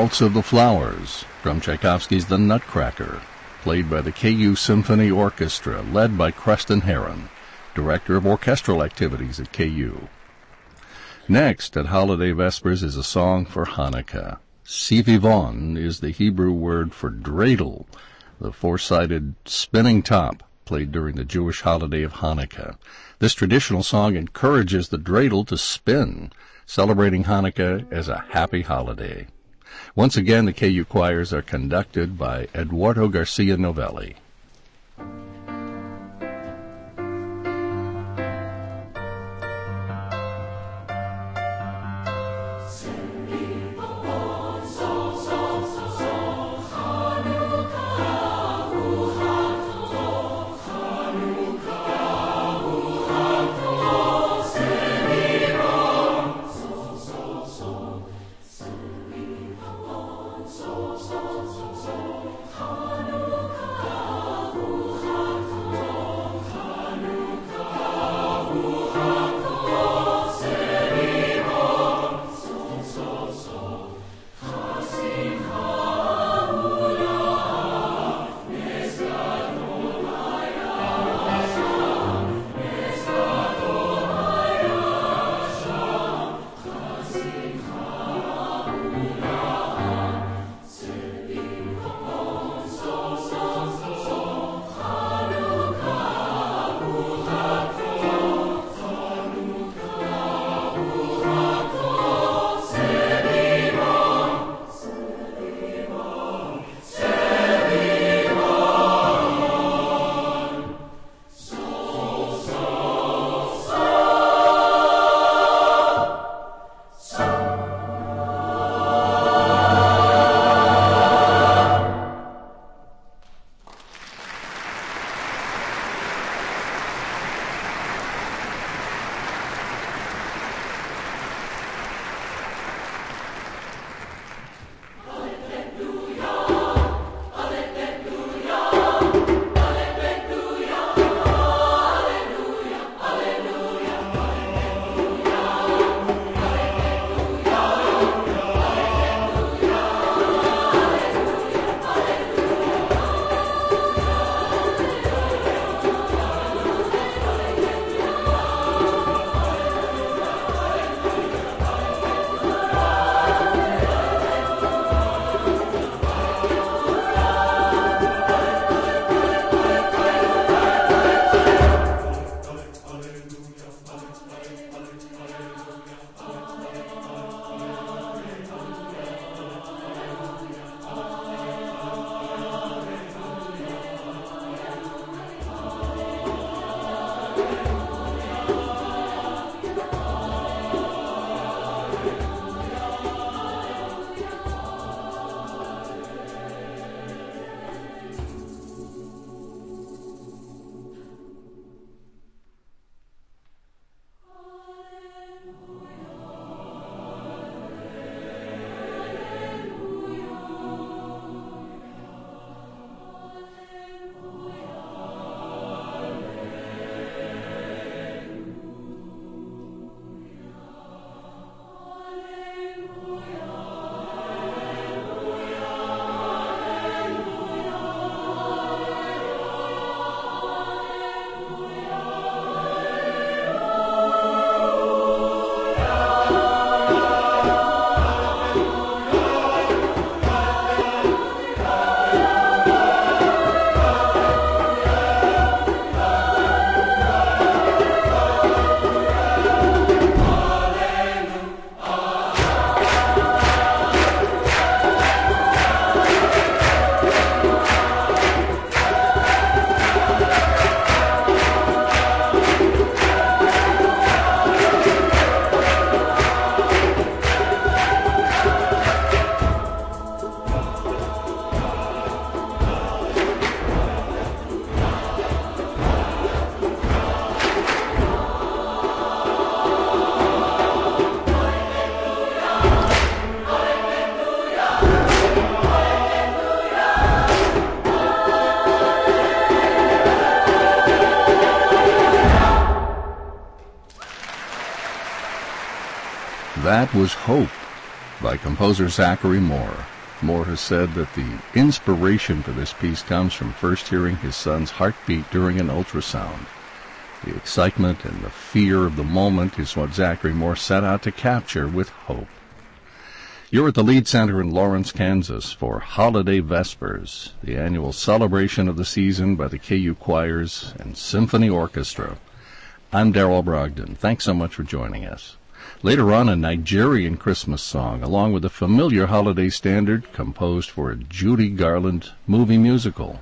Waltz of the Flowers from Tchaikovsky's The Nutcracker, played by the KU Symphony Orchestra, led by Creston Heron, Director of Orchestral Activities at KU. Next, at Holiday Vespers, is a song for Hanukkah. Sivivon is the Hebrew word for dreidel, the four-sided spinning top played during the Jewish holiday of Hanukkah. This traditional song encourages the dreidel to spin, celebrating Hanukkah as a happy holiday. Once again, the KU choirs are conducted by Eduardo Garcia Novelli. That was Hope by composer Zachary Moore. Moore has said that the inspiration for this piece comes from first hearing his son's heartbeat during an ultrasound. The excitement and the fear of the moment is what Zachary Moore set out to capture with hope. You're at the Lead Center in Lawrence, Kansas for Holiday Vespers, the annual celebration of the season by the KU Choirs and Symphony Orchestra. I'm Darrell Brogdon. Thanks so much for joining us. Later on, a Nigerian Christmas song, along with a familiar holiday standard composed for a Judy Garland movie musical.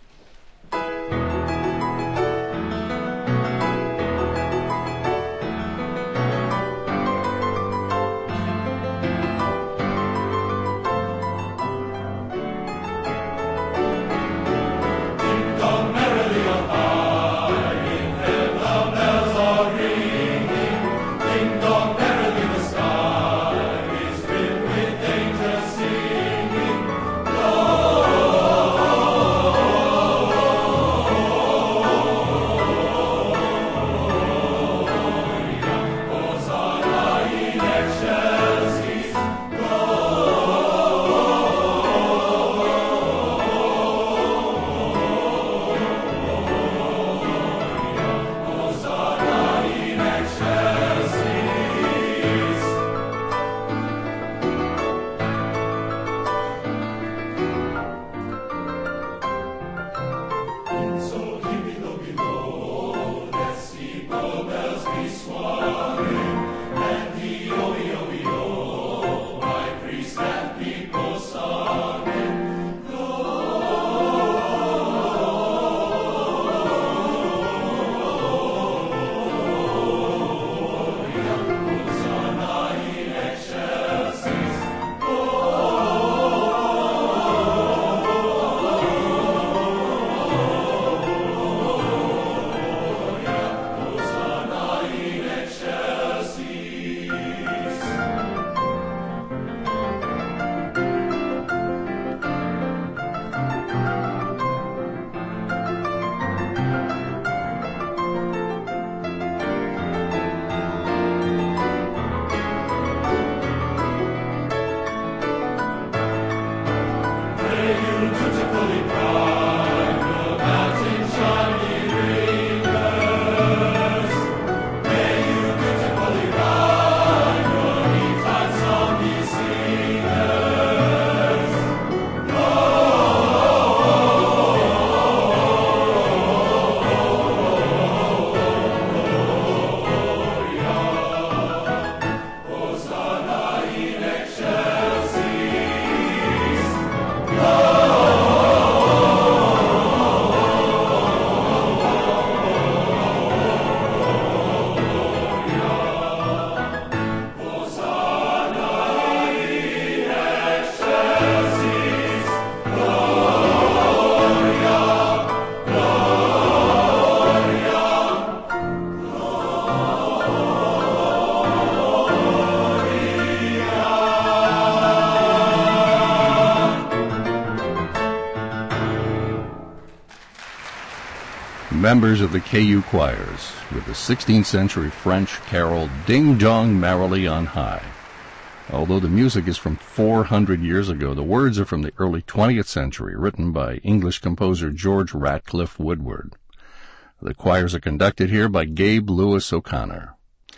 Members of the KU Choirs with the 16th century French carol Ding Dong Merrily on High. Although the music is from 400 years ago, the words are from the early 20th century, written by English composer George Ratcliffe Woodward. The choirs are conducted here by Gabe Lewis O'Connor.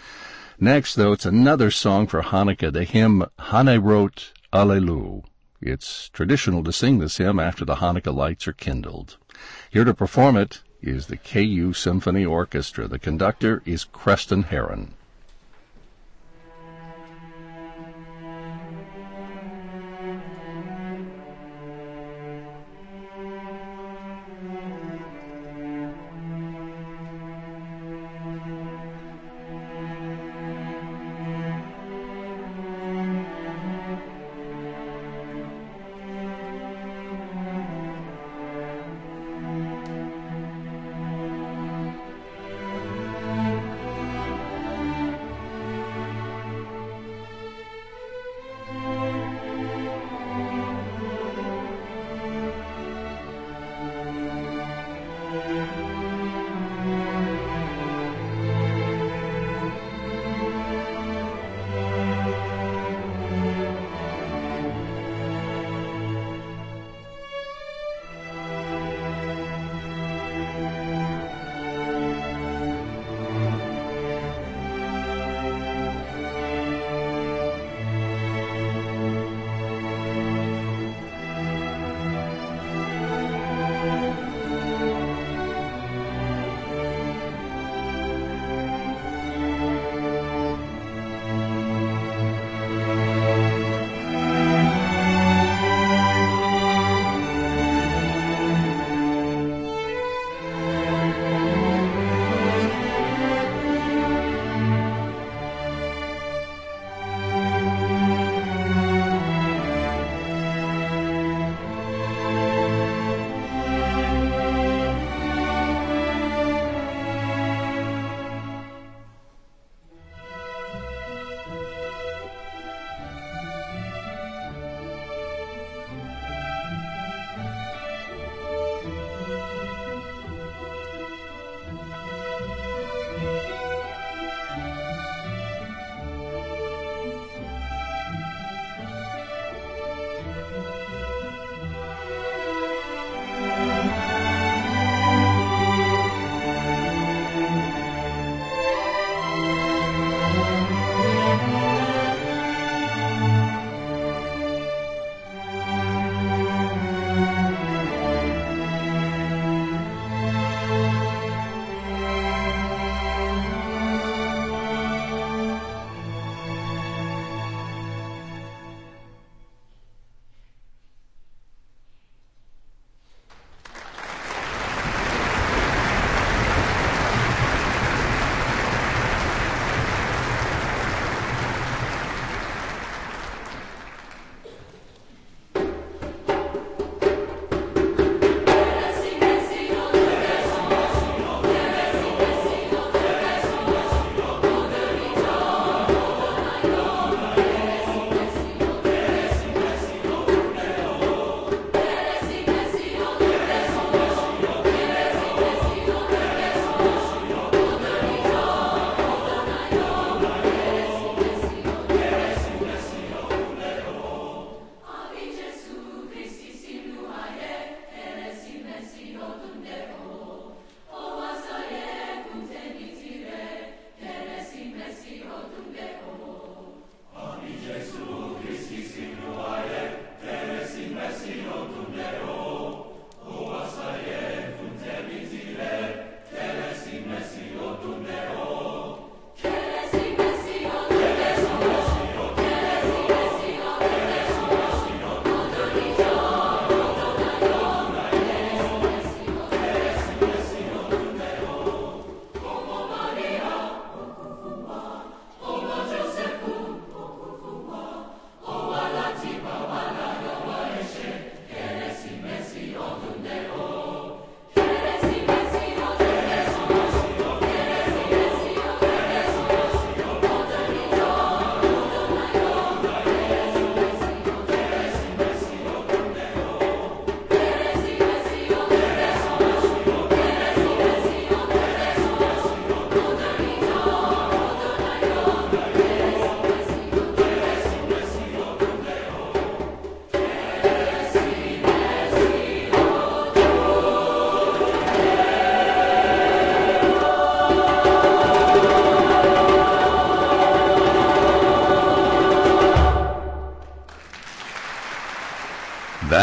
Next, though, it's another song for Hanukkah, the hymn Hanerot Alleluia. It's traditional to sing this hymn after the Hanukkah lights are kindled. Here to perform it is the KU Symphony Orchestra. The conductor is Creston Heron.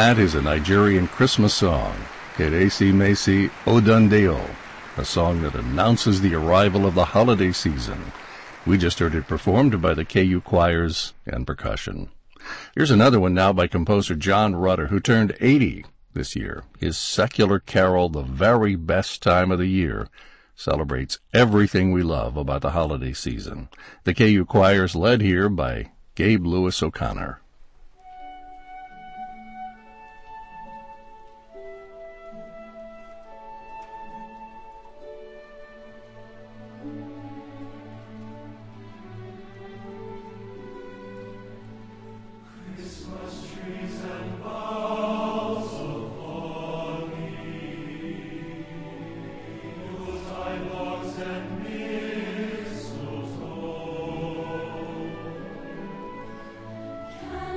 that is a Nigerian Christmas song, Keresi Mesi Odundeo, a song that announces the arrival of the holiday season. We just heard it performed by the KU Choirs and Percussion. Here's another one now by composer John Rutter, who turned 80 this year. His secular carol, The Very Best Time of the Year, celebrates everything we love about the holiday season. The KU Choirs led here by Gabe Lewis O'Connor. Can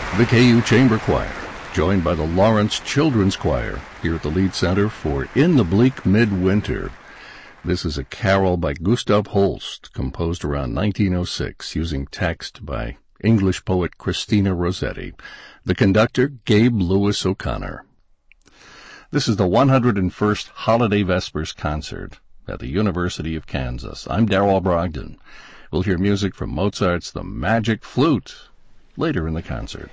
The KU Chamber Choir, joined by the Lawrence Children's Choir, here at the Lead Center for In the Bleak Midwinter. This is a carol by Gustav Holst, composed around 1906, using text by English poet Christina Rossetti. The conductor, Gabe Lewis O'Connor. This is the 101st Holiday Vespers concert at the University of Kansas. I'm Darrell Brogdon. We'll hear music from Mozart's The Magic Flute later in the concert.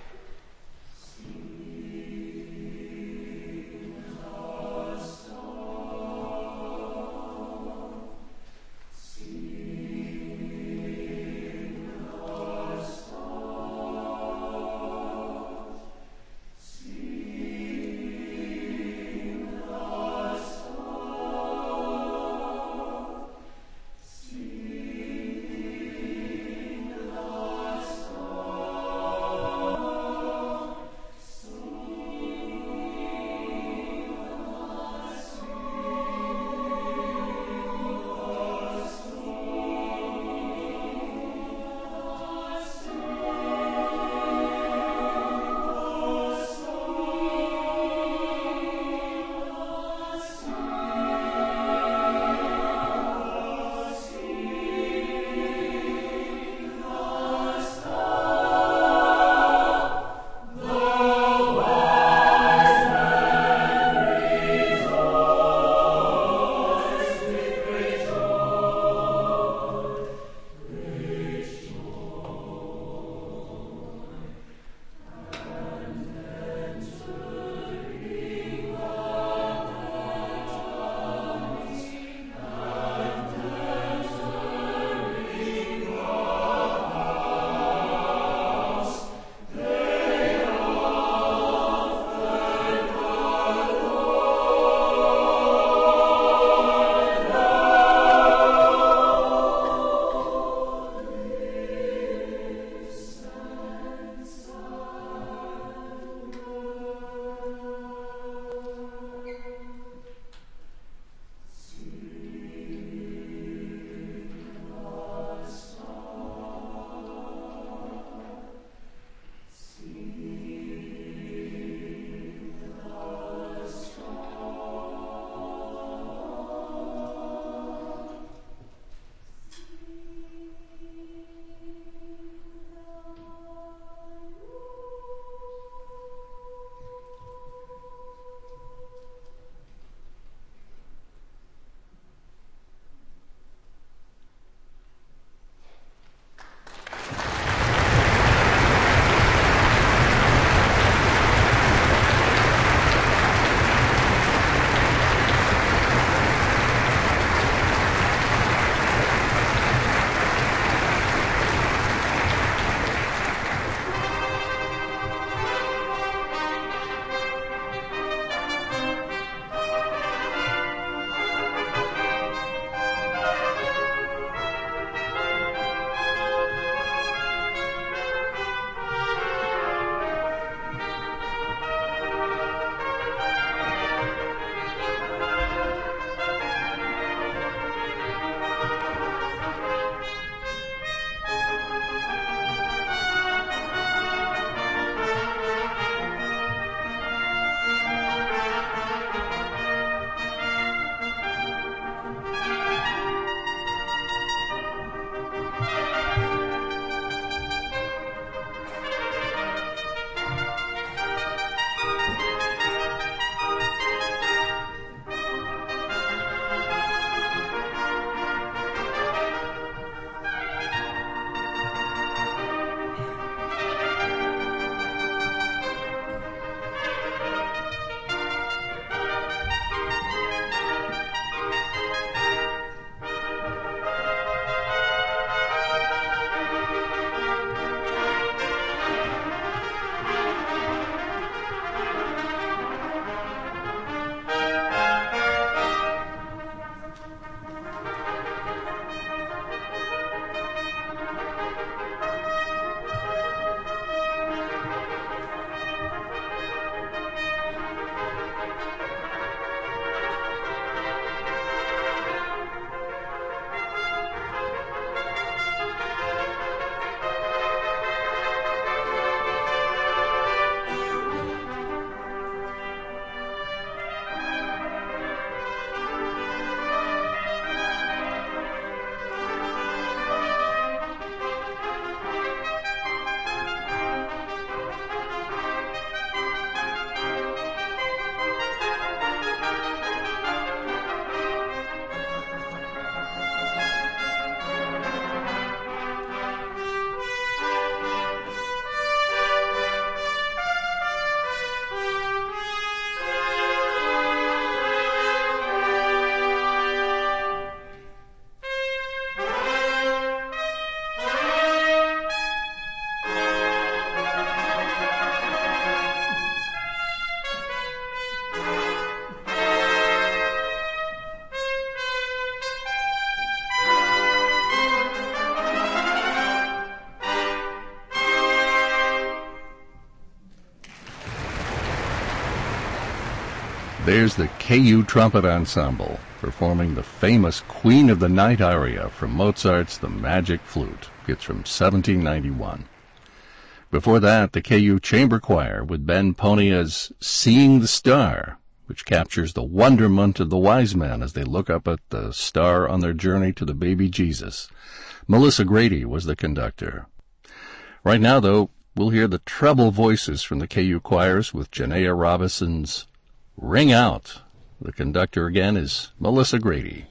There's the KU Trumpet Ensemble performing the famous Queen of the Night aria from Mozart's The Magic Flute. It's from 1791. Before that, the KU Chamber Choir with Ben Ponia's Seeing the Star, which captures the wonderment of the wise men as they look up at the star on their journey to the baby Jesus. Melissa Grady was the conductor. Right now, though, we'll hear the treble voices from the KU choirs with Janaea Robinson's Ring Out. The conductor again is Melissa Grady.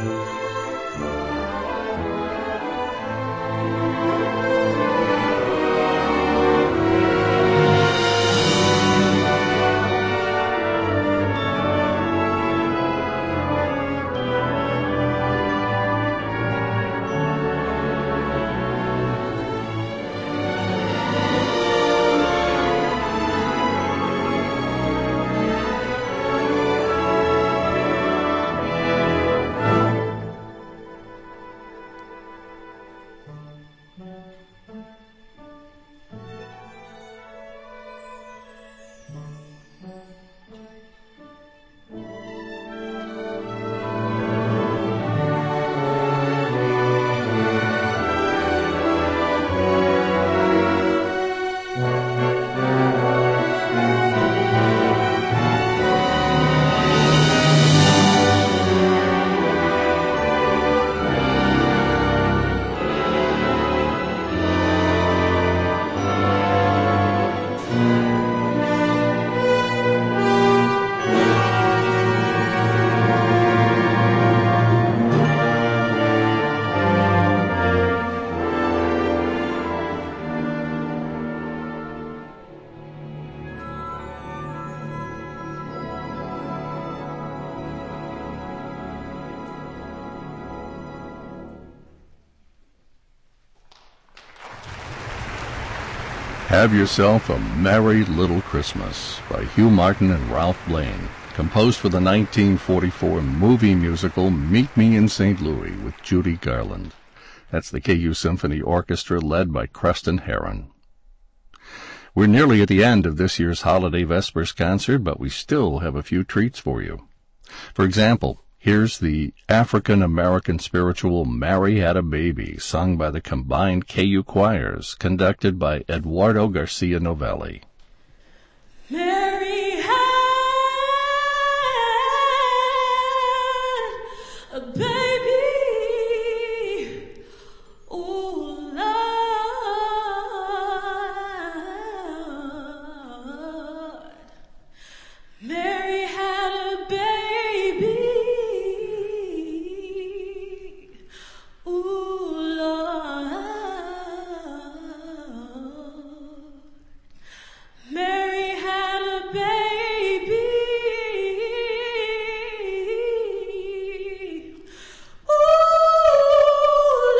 Have Yourself a Merry Little Christmas by Hugh Martin and Ralph Blaine, composed for the 1944 movie musical Meet Me in St. Louis with Judy Garland. That's the KU Symphony Orchestra led by Creston Heron. We're nearly at the end of this year's Holiday Vespers concert, but we still have a few treats for you. For example, here's the African-American spiritual Mary Had a Baby, sung by the combined KU choirs, conducted by Eduardo Garcia Novelli. Mary had a baby, oh Lord. Mary had a baby, oh Lord. Mary had a baby, oh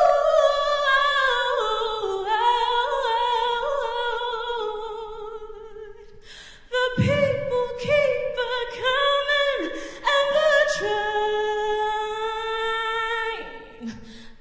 Lord. The people keep a-coming and the train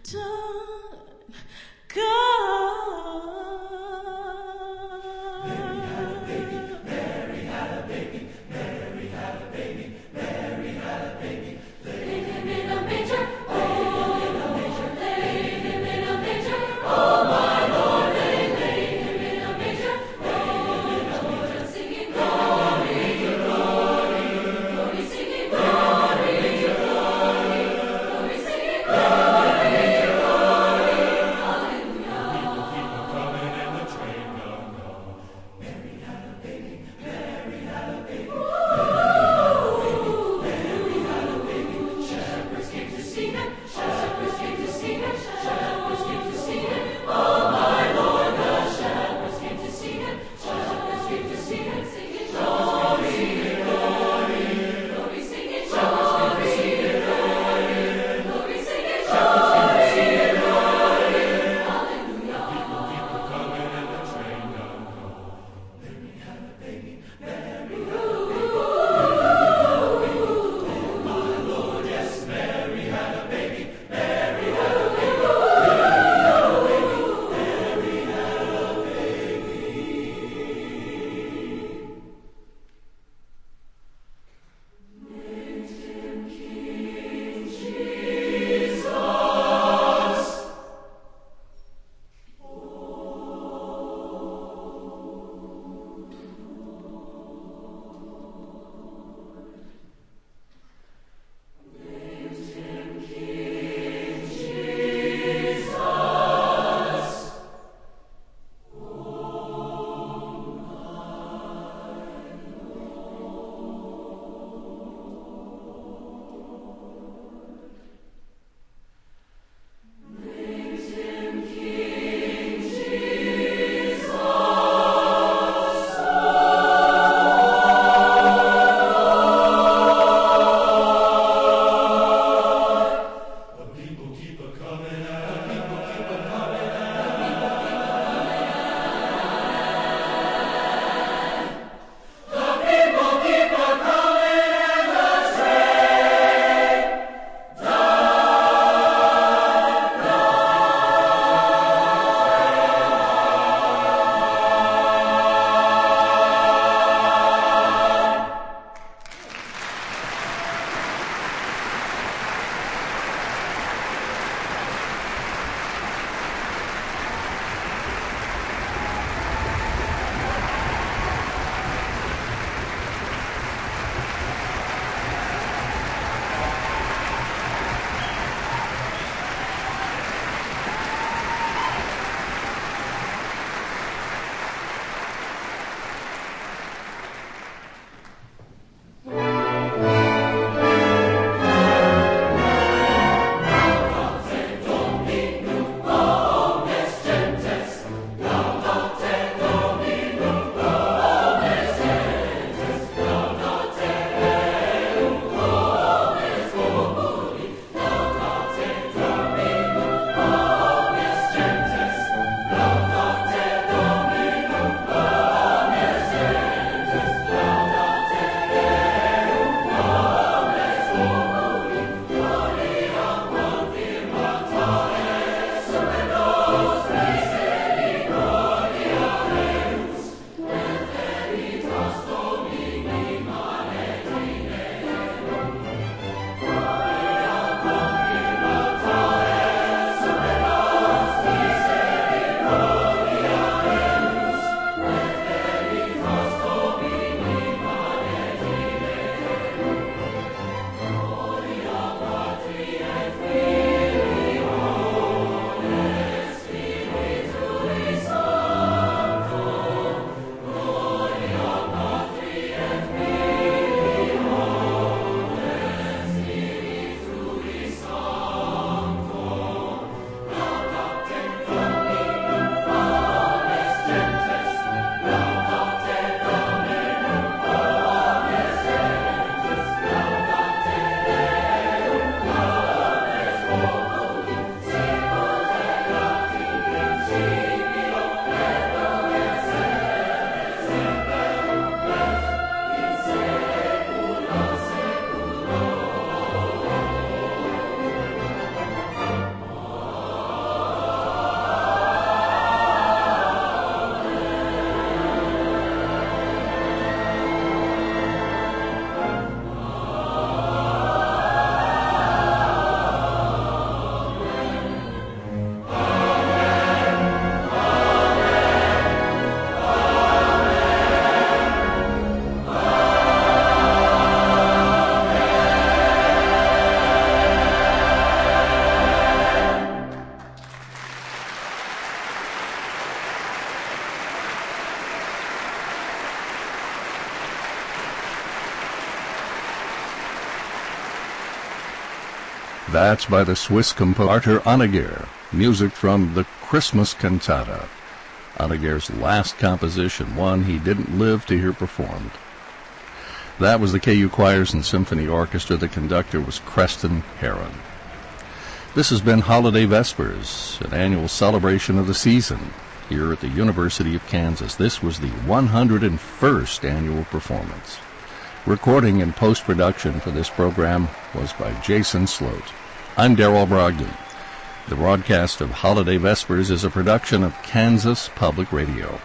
That's by the Swiss composer Arthur Honegger, music from the Christmas Cantata, Honegger's last composition, one he didn't live to hear performed. That was the KU Choirs and Symphony Orchestra. The conductor was Creston Heron. This has been Holiday Vespers, an annual celebration of the season here at the University of Kansas. This was the 101st annual performance. Recording and post-production for this program was by Jason Sloat. I'm Darrell Brogdon. The broadcast of Holiday Vespers is a production of Kansas Public Radio.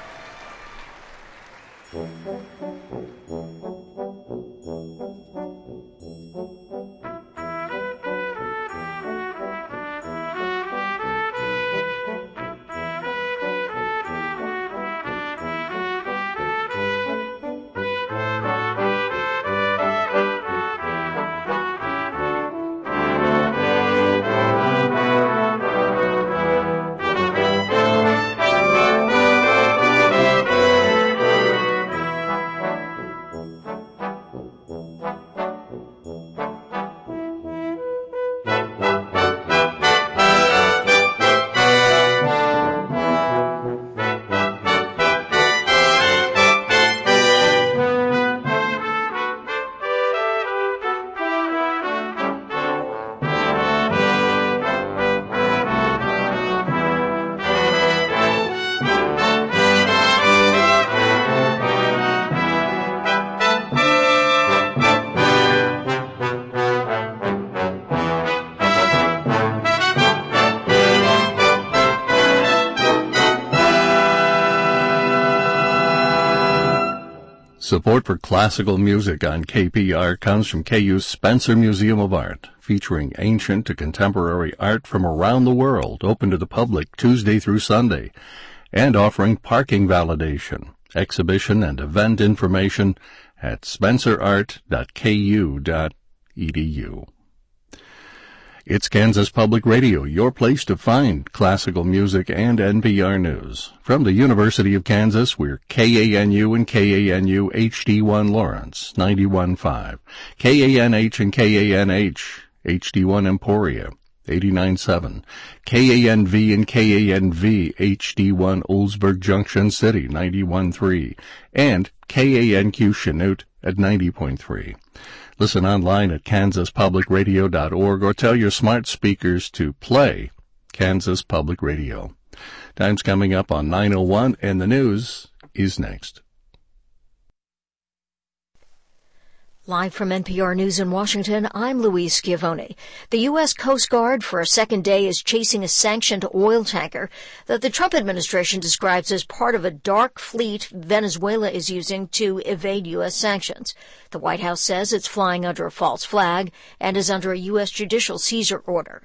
Support for classical music on KPR comes from KU's Spencer Museum of Art, featuring ancient to contemporary art from around the world, open to the public Tuesday through Sunday, and offering parking validation, exhibition, and event information at spencerart.ku.edu. It's Kansas Public Radio, your place to find classical music and NPR news. From the University of Kansas, we're KANU and KANU HD1 Lawrence, 91.5, KANH and KANH, HD1 Emporia, 89.7, KANV and KANV, HD1 Oldsburg Junction City, 91.3, and KANQ Chanute at 90.3. Listen online at kansaspublicradio.org or tell your smart speakers to play Kansas Public Radio. Time's coming up on 9:01, and the news is next. Live from NPR News in Washington, I'm Louise Schiavone. The U.S. Coast Guard for a second day is chasing a sanctioned oil tanker that the Trump administration describes as part of a dark fleet Venezuela is using to evade U.S. sanctions. The White House says it's flying under a false flag and is under a U.S. judicial seizure order.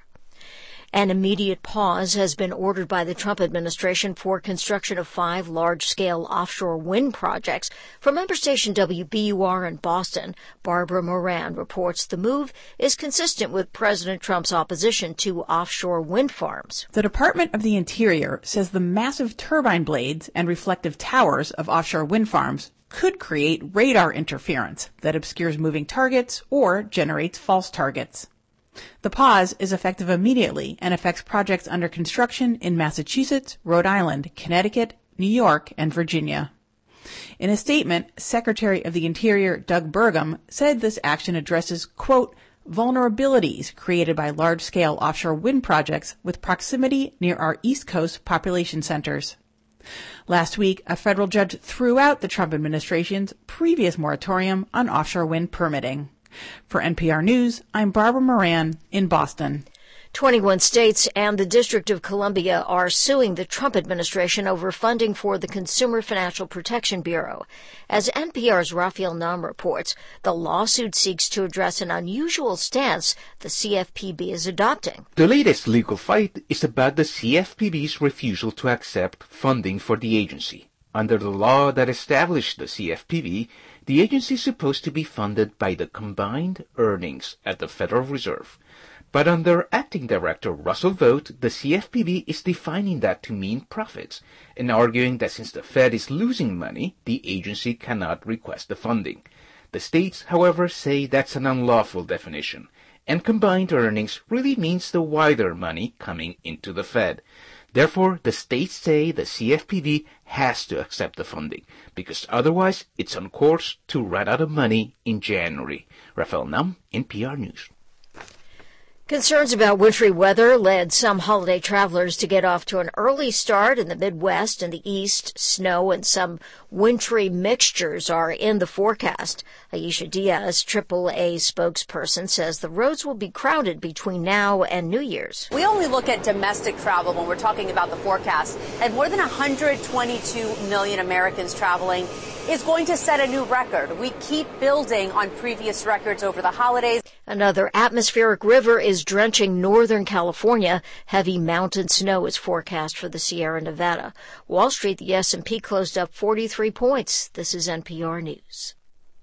An immediate pause has been ordered by the Trump administration for construction of 5 large-scale offshore wind projects. From member station WBUR in Boston, Barbara Moran reports the move is consistent with President Trump's opposition to offshore wind farms. The Department of the Interior says the massive turbine blades and reflective towers of offshore wind farms could create radar interference that obscures moving targets or generates false targets. The pause is effective immediately and affects projects under construction in Massachusetts, Rhode Island, Connecticut, New York, and Virginia. In a statement, Secretary of the Interior Doug Burgum said this action addresses, quote, vulnerabilities created by large-scale offshore wind projects with proximity near our East Coast population centers. Last week, a federal judge threw out the Trump administration's previous moratorium on offshore wind permitting. For NPR News, I'm Barbara Moran in Boston. 21 states and the District of Columbia are suing the Trump administration over funding for the Consumer Financial Protection Bureau. As NPR's Raphael Nahm reports, the lawsuit seeks to address an unusual stance the CFPB is adopting. The latest legal fight is about the CFPB's refusal to accept funding for the agency. Under the law that established the CFPB, the agency is supposed to be funded by the combined earnings at the Federal Reserve. But under Acting Director Russell Vought, the CFPB is defining that to mean profits and arguing that since the Fed is losing money, the agency cannot request the funding. The states, however, say that's an unlawful definition and combined earnings really means the wider money coming into the Fed. Therefore, the states say the CFPB has to accept the funding, because otherwise it's on course to run out of money in January. Rafael Nam, NPR News. Concerns about wintry weather led some holiday travelers to get off to an early start in the Midwest and the East. Snow and some wintry mixtures are in the forecast. Aisha Diaz, AAA spokesperson, says the roads will be crowded between now and New Year's. We only look at domestic travel when we're talking about the forecast, and more than 122 million Americans traveling is going to set a new record. We keep building on previous records over the holidays. Another atmospheric river is drenching Northern California. Heavy mountain snow is forecast for the Sierra Nevada. Wall Street, the S&P closed up 43 points. This is NPR News.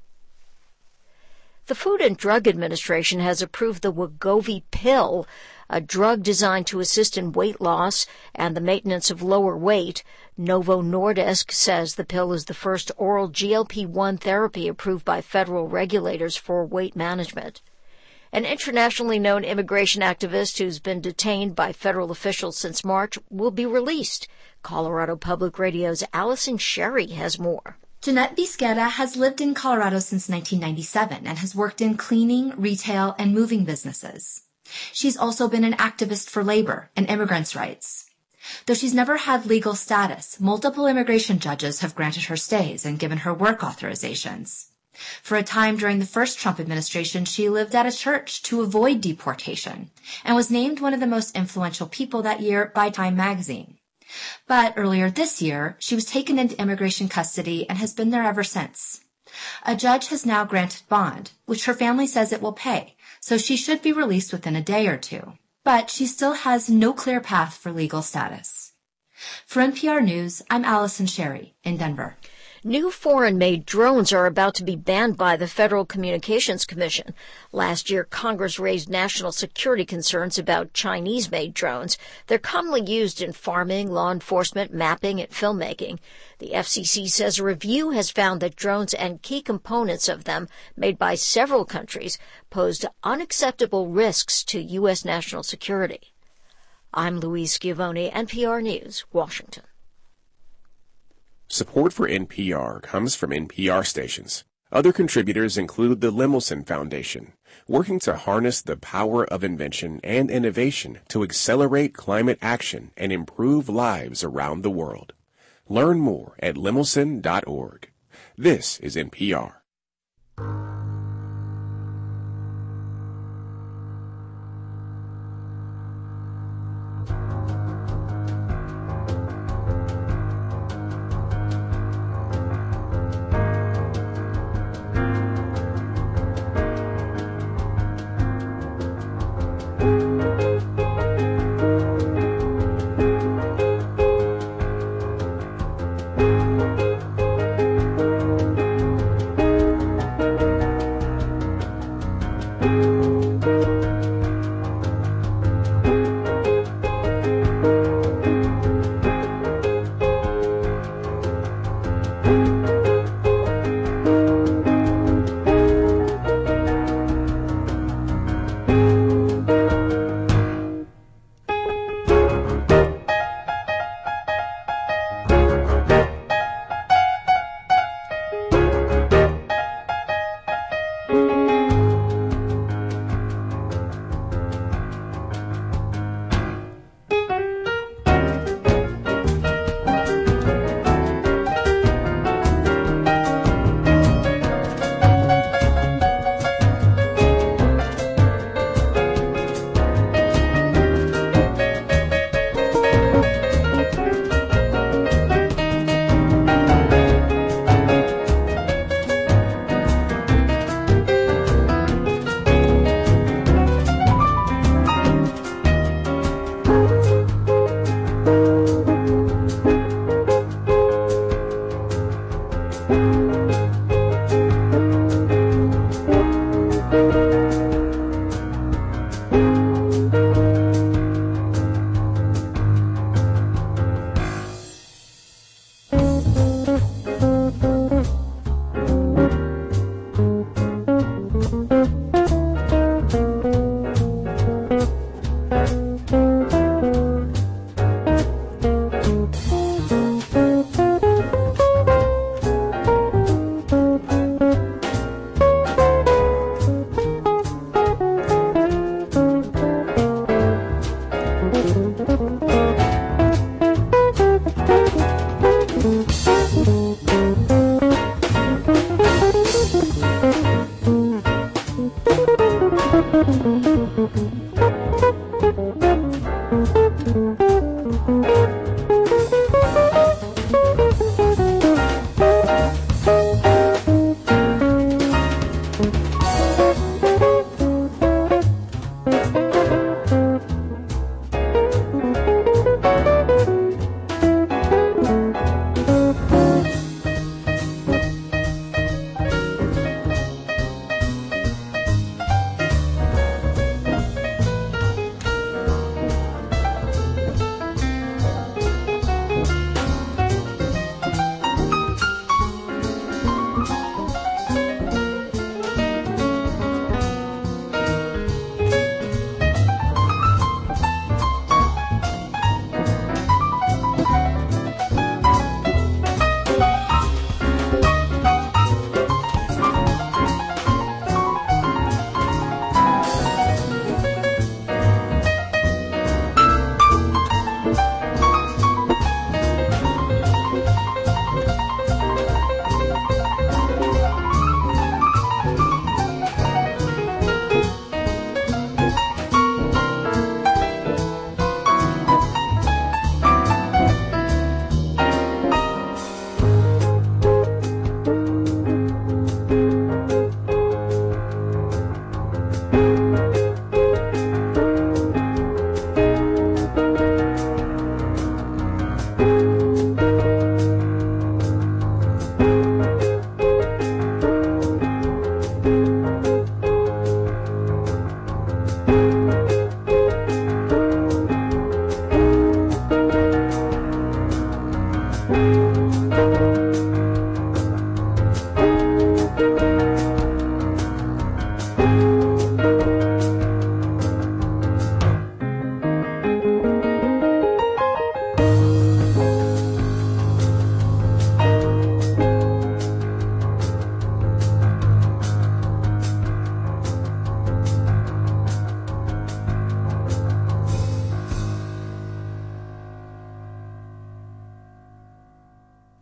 The Food and Drug Administration has approved the Wegovy pill, a drug designed to assist in weight loss and the maintenance of lower weight. Novo Nordisk says the pill is the first oral GLP-1 therapy approved by federal regulators for weight management. An internationally known immigration activist who's been detained by federal officials since March will be released. Colorado Public Radio's Allison Sherry has more. Jeanette Vizquera has lived in Colorado since 1997 and has worked in cleaning, retail, and moving businesses. She's also been an activist for labor and immigrants' rights. Though she's never had legal status, multiple immigration judges have granted her stays and given her work authorizations. For a time during the first Trump administration, she lived at a church to avoid deportation and was named one of the most influential people that year by Time magazine. But earlier this year, she was taken into immigration custody and has been there ever since. A judge has now granted bond, which her family says it will pay, so she should be released within a day or two. But she still has no clear path for legal status. For NPR News, I'm Allison Sherry in Denver. New foreign-made drones are about to be banned by the Federal Communications Commission. Last year, Congress raised national security concerns about Chinese-made drones. They're commonly used in farming, law enforcement, mapping, and filmmaking. The FCC says a review has found that drones and key components of them, made by several countries, posed unacceptable risks to U.S. national security. I'm Louise Schiavone, NPR News, Washington. Support for NPR comes from NPR stations. Other contributors include the Lemelson Foundation, working to harness the power of invention and innovation to accelerate climate action and improve lives around the world. Learn more at lemelson.org. This is NPR.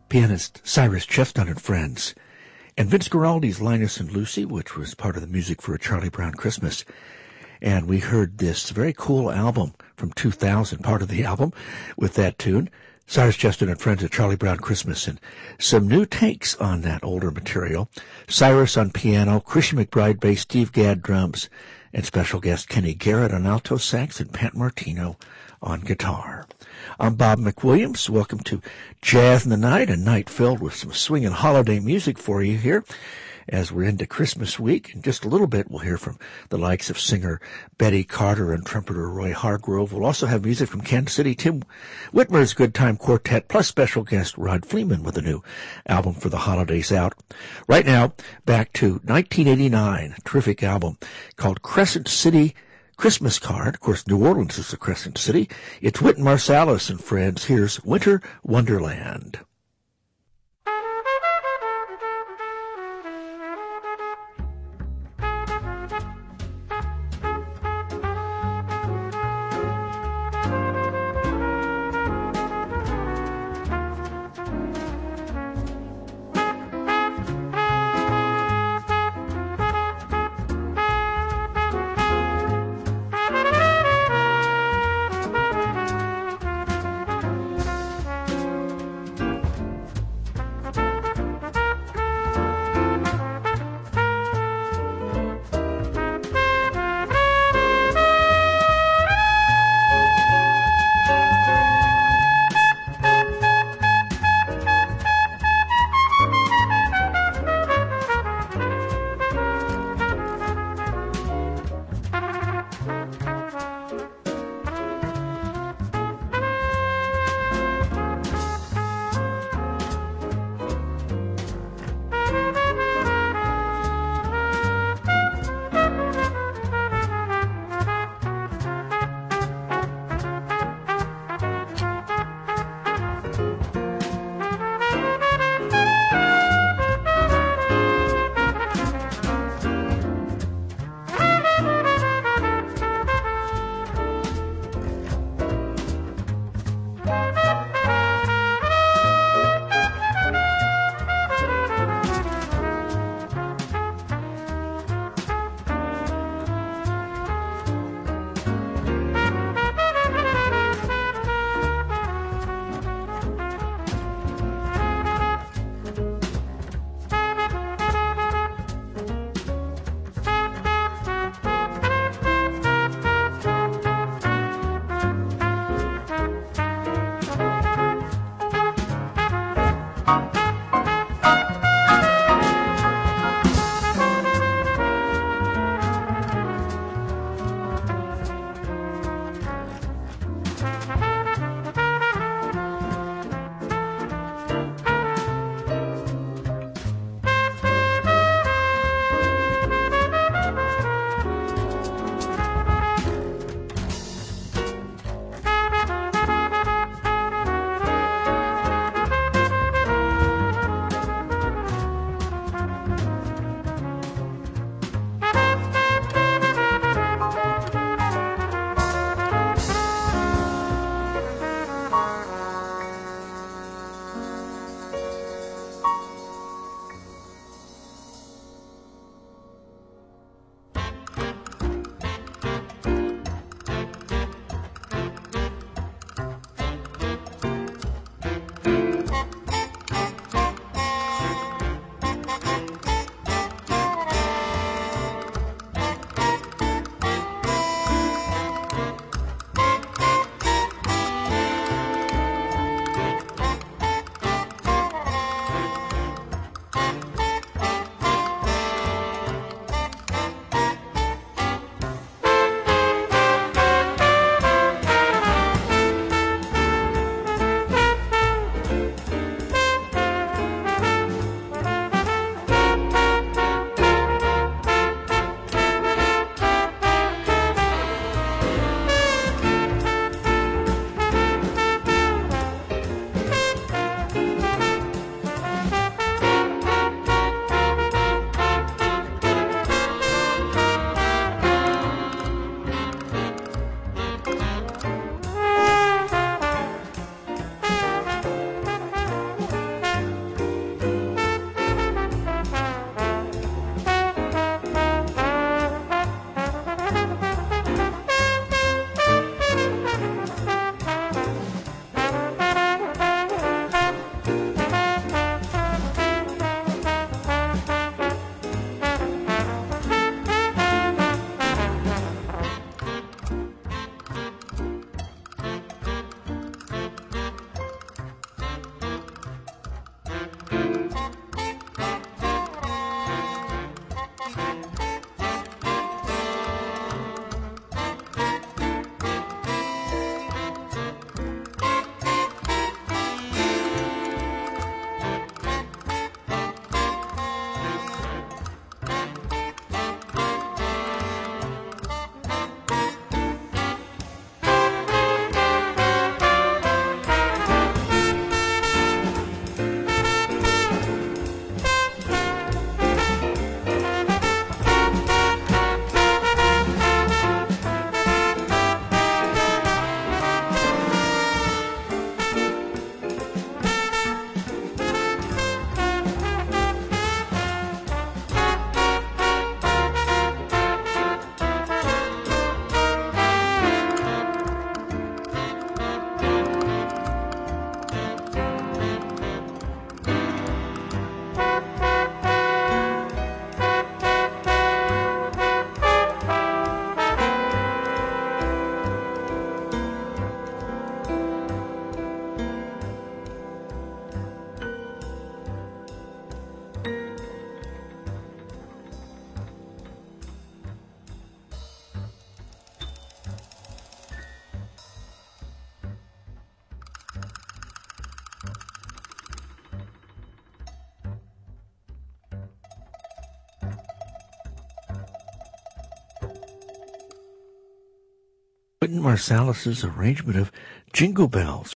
pianist Cyrus Chestnut and Friends, and Vince Guaraldi's Linus and Lucy, which was part of the music for A Charlie Brown Christmas. And we heard this very cool album from 2000, part of the album, with that tune, Cyrus Chestnut and Friends, A Charlie Brown Christmas, and some new takes on that older material. Cyrus on piano, Christian McBride bass, Steve Gadd drums, and special guest Kenny Garrett on alto sax and Pat Martino on guitar. I'm Bob McWilliams. Welcome to Jazz in the Night, a night filled with some swinging holiday music for you here as we're into Christmas week. In just a little bit, we'll hear from the likes of singer Betty Carter and trumpeter Roy Hargrove. We'll also have music from Kansas City, Tim Whitmer's Good Time Quartet, plus special guest Rod Fleeman with a new album for the holidays out. Right now, back to 1989, a terrific album called Crescent City Christmas Card. Of course, New Orleans is the Crescent City. It's Wynton Marsalis and Friends. Here's Winter Wonderland. Wynton Marsalis's arrangement of Jingle Bells.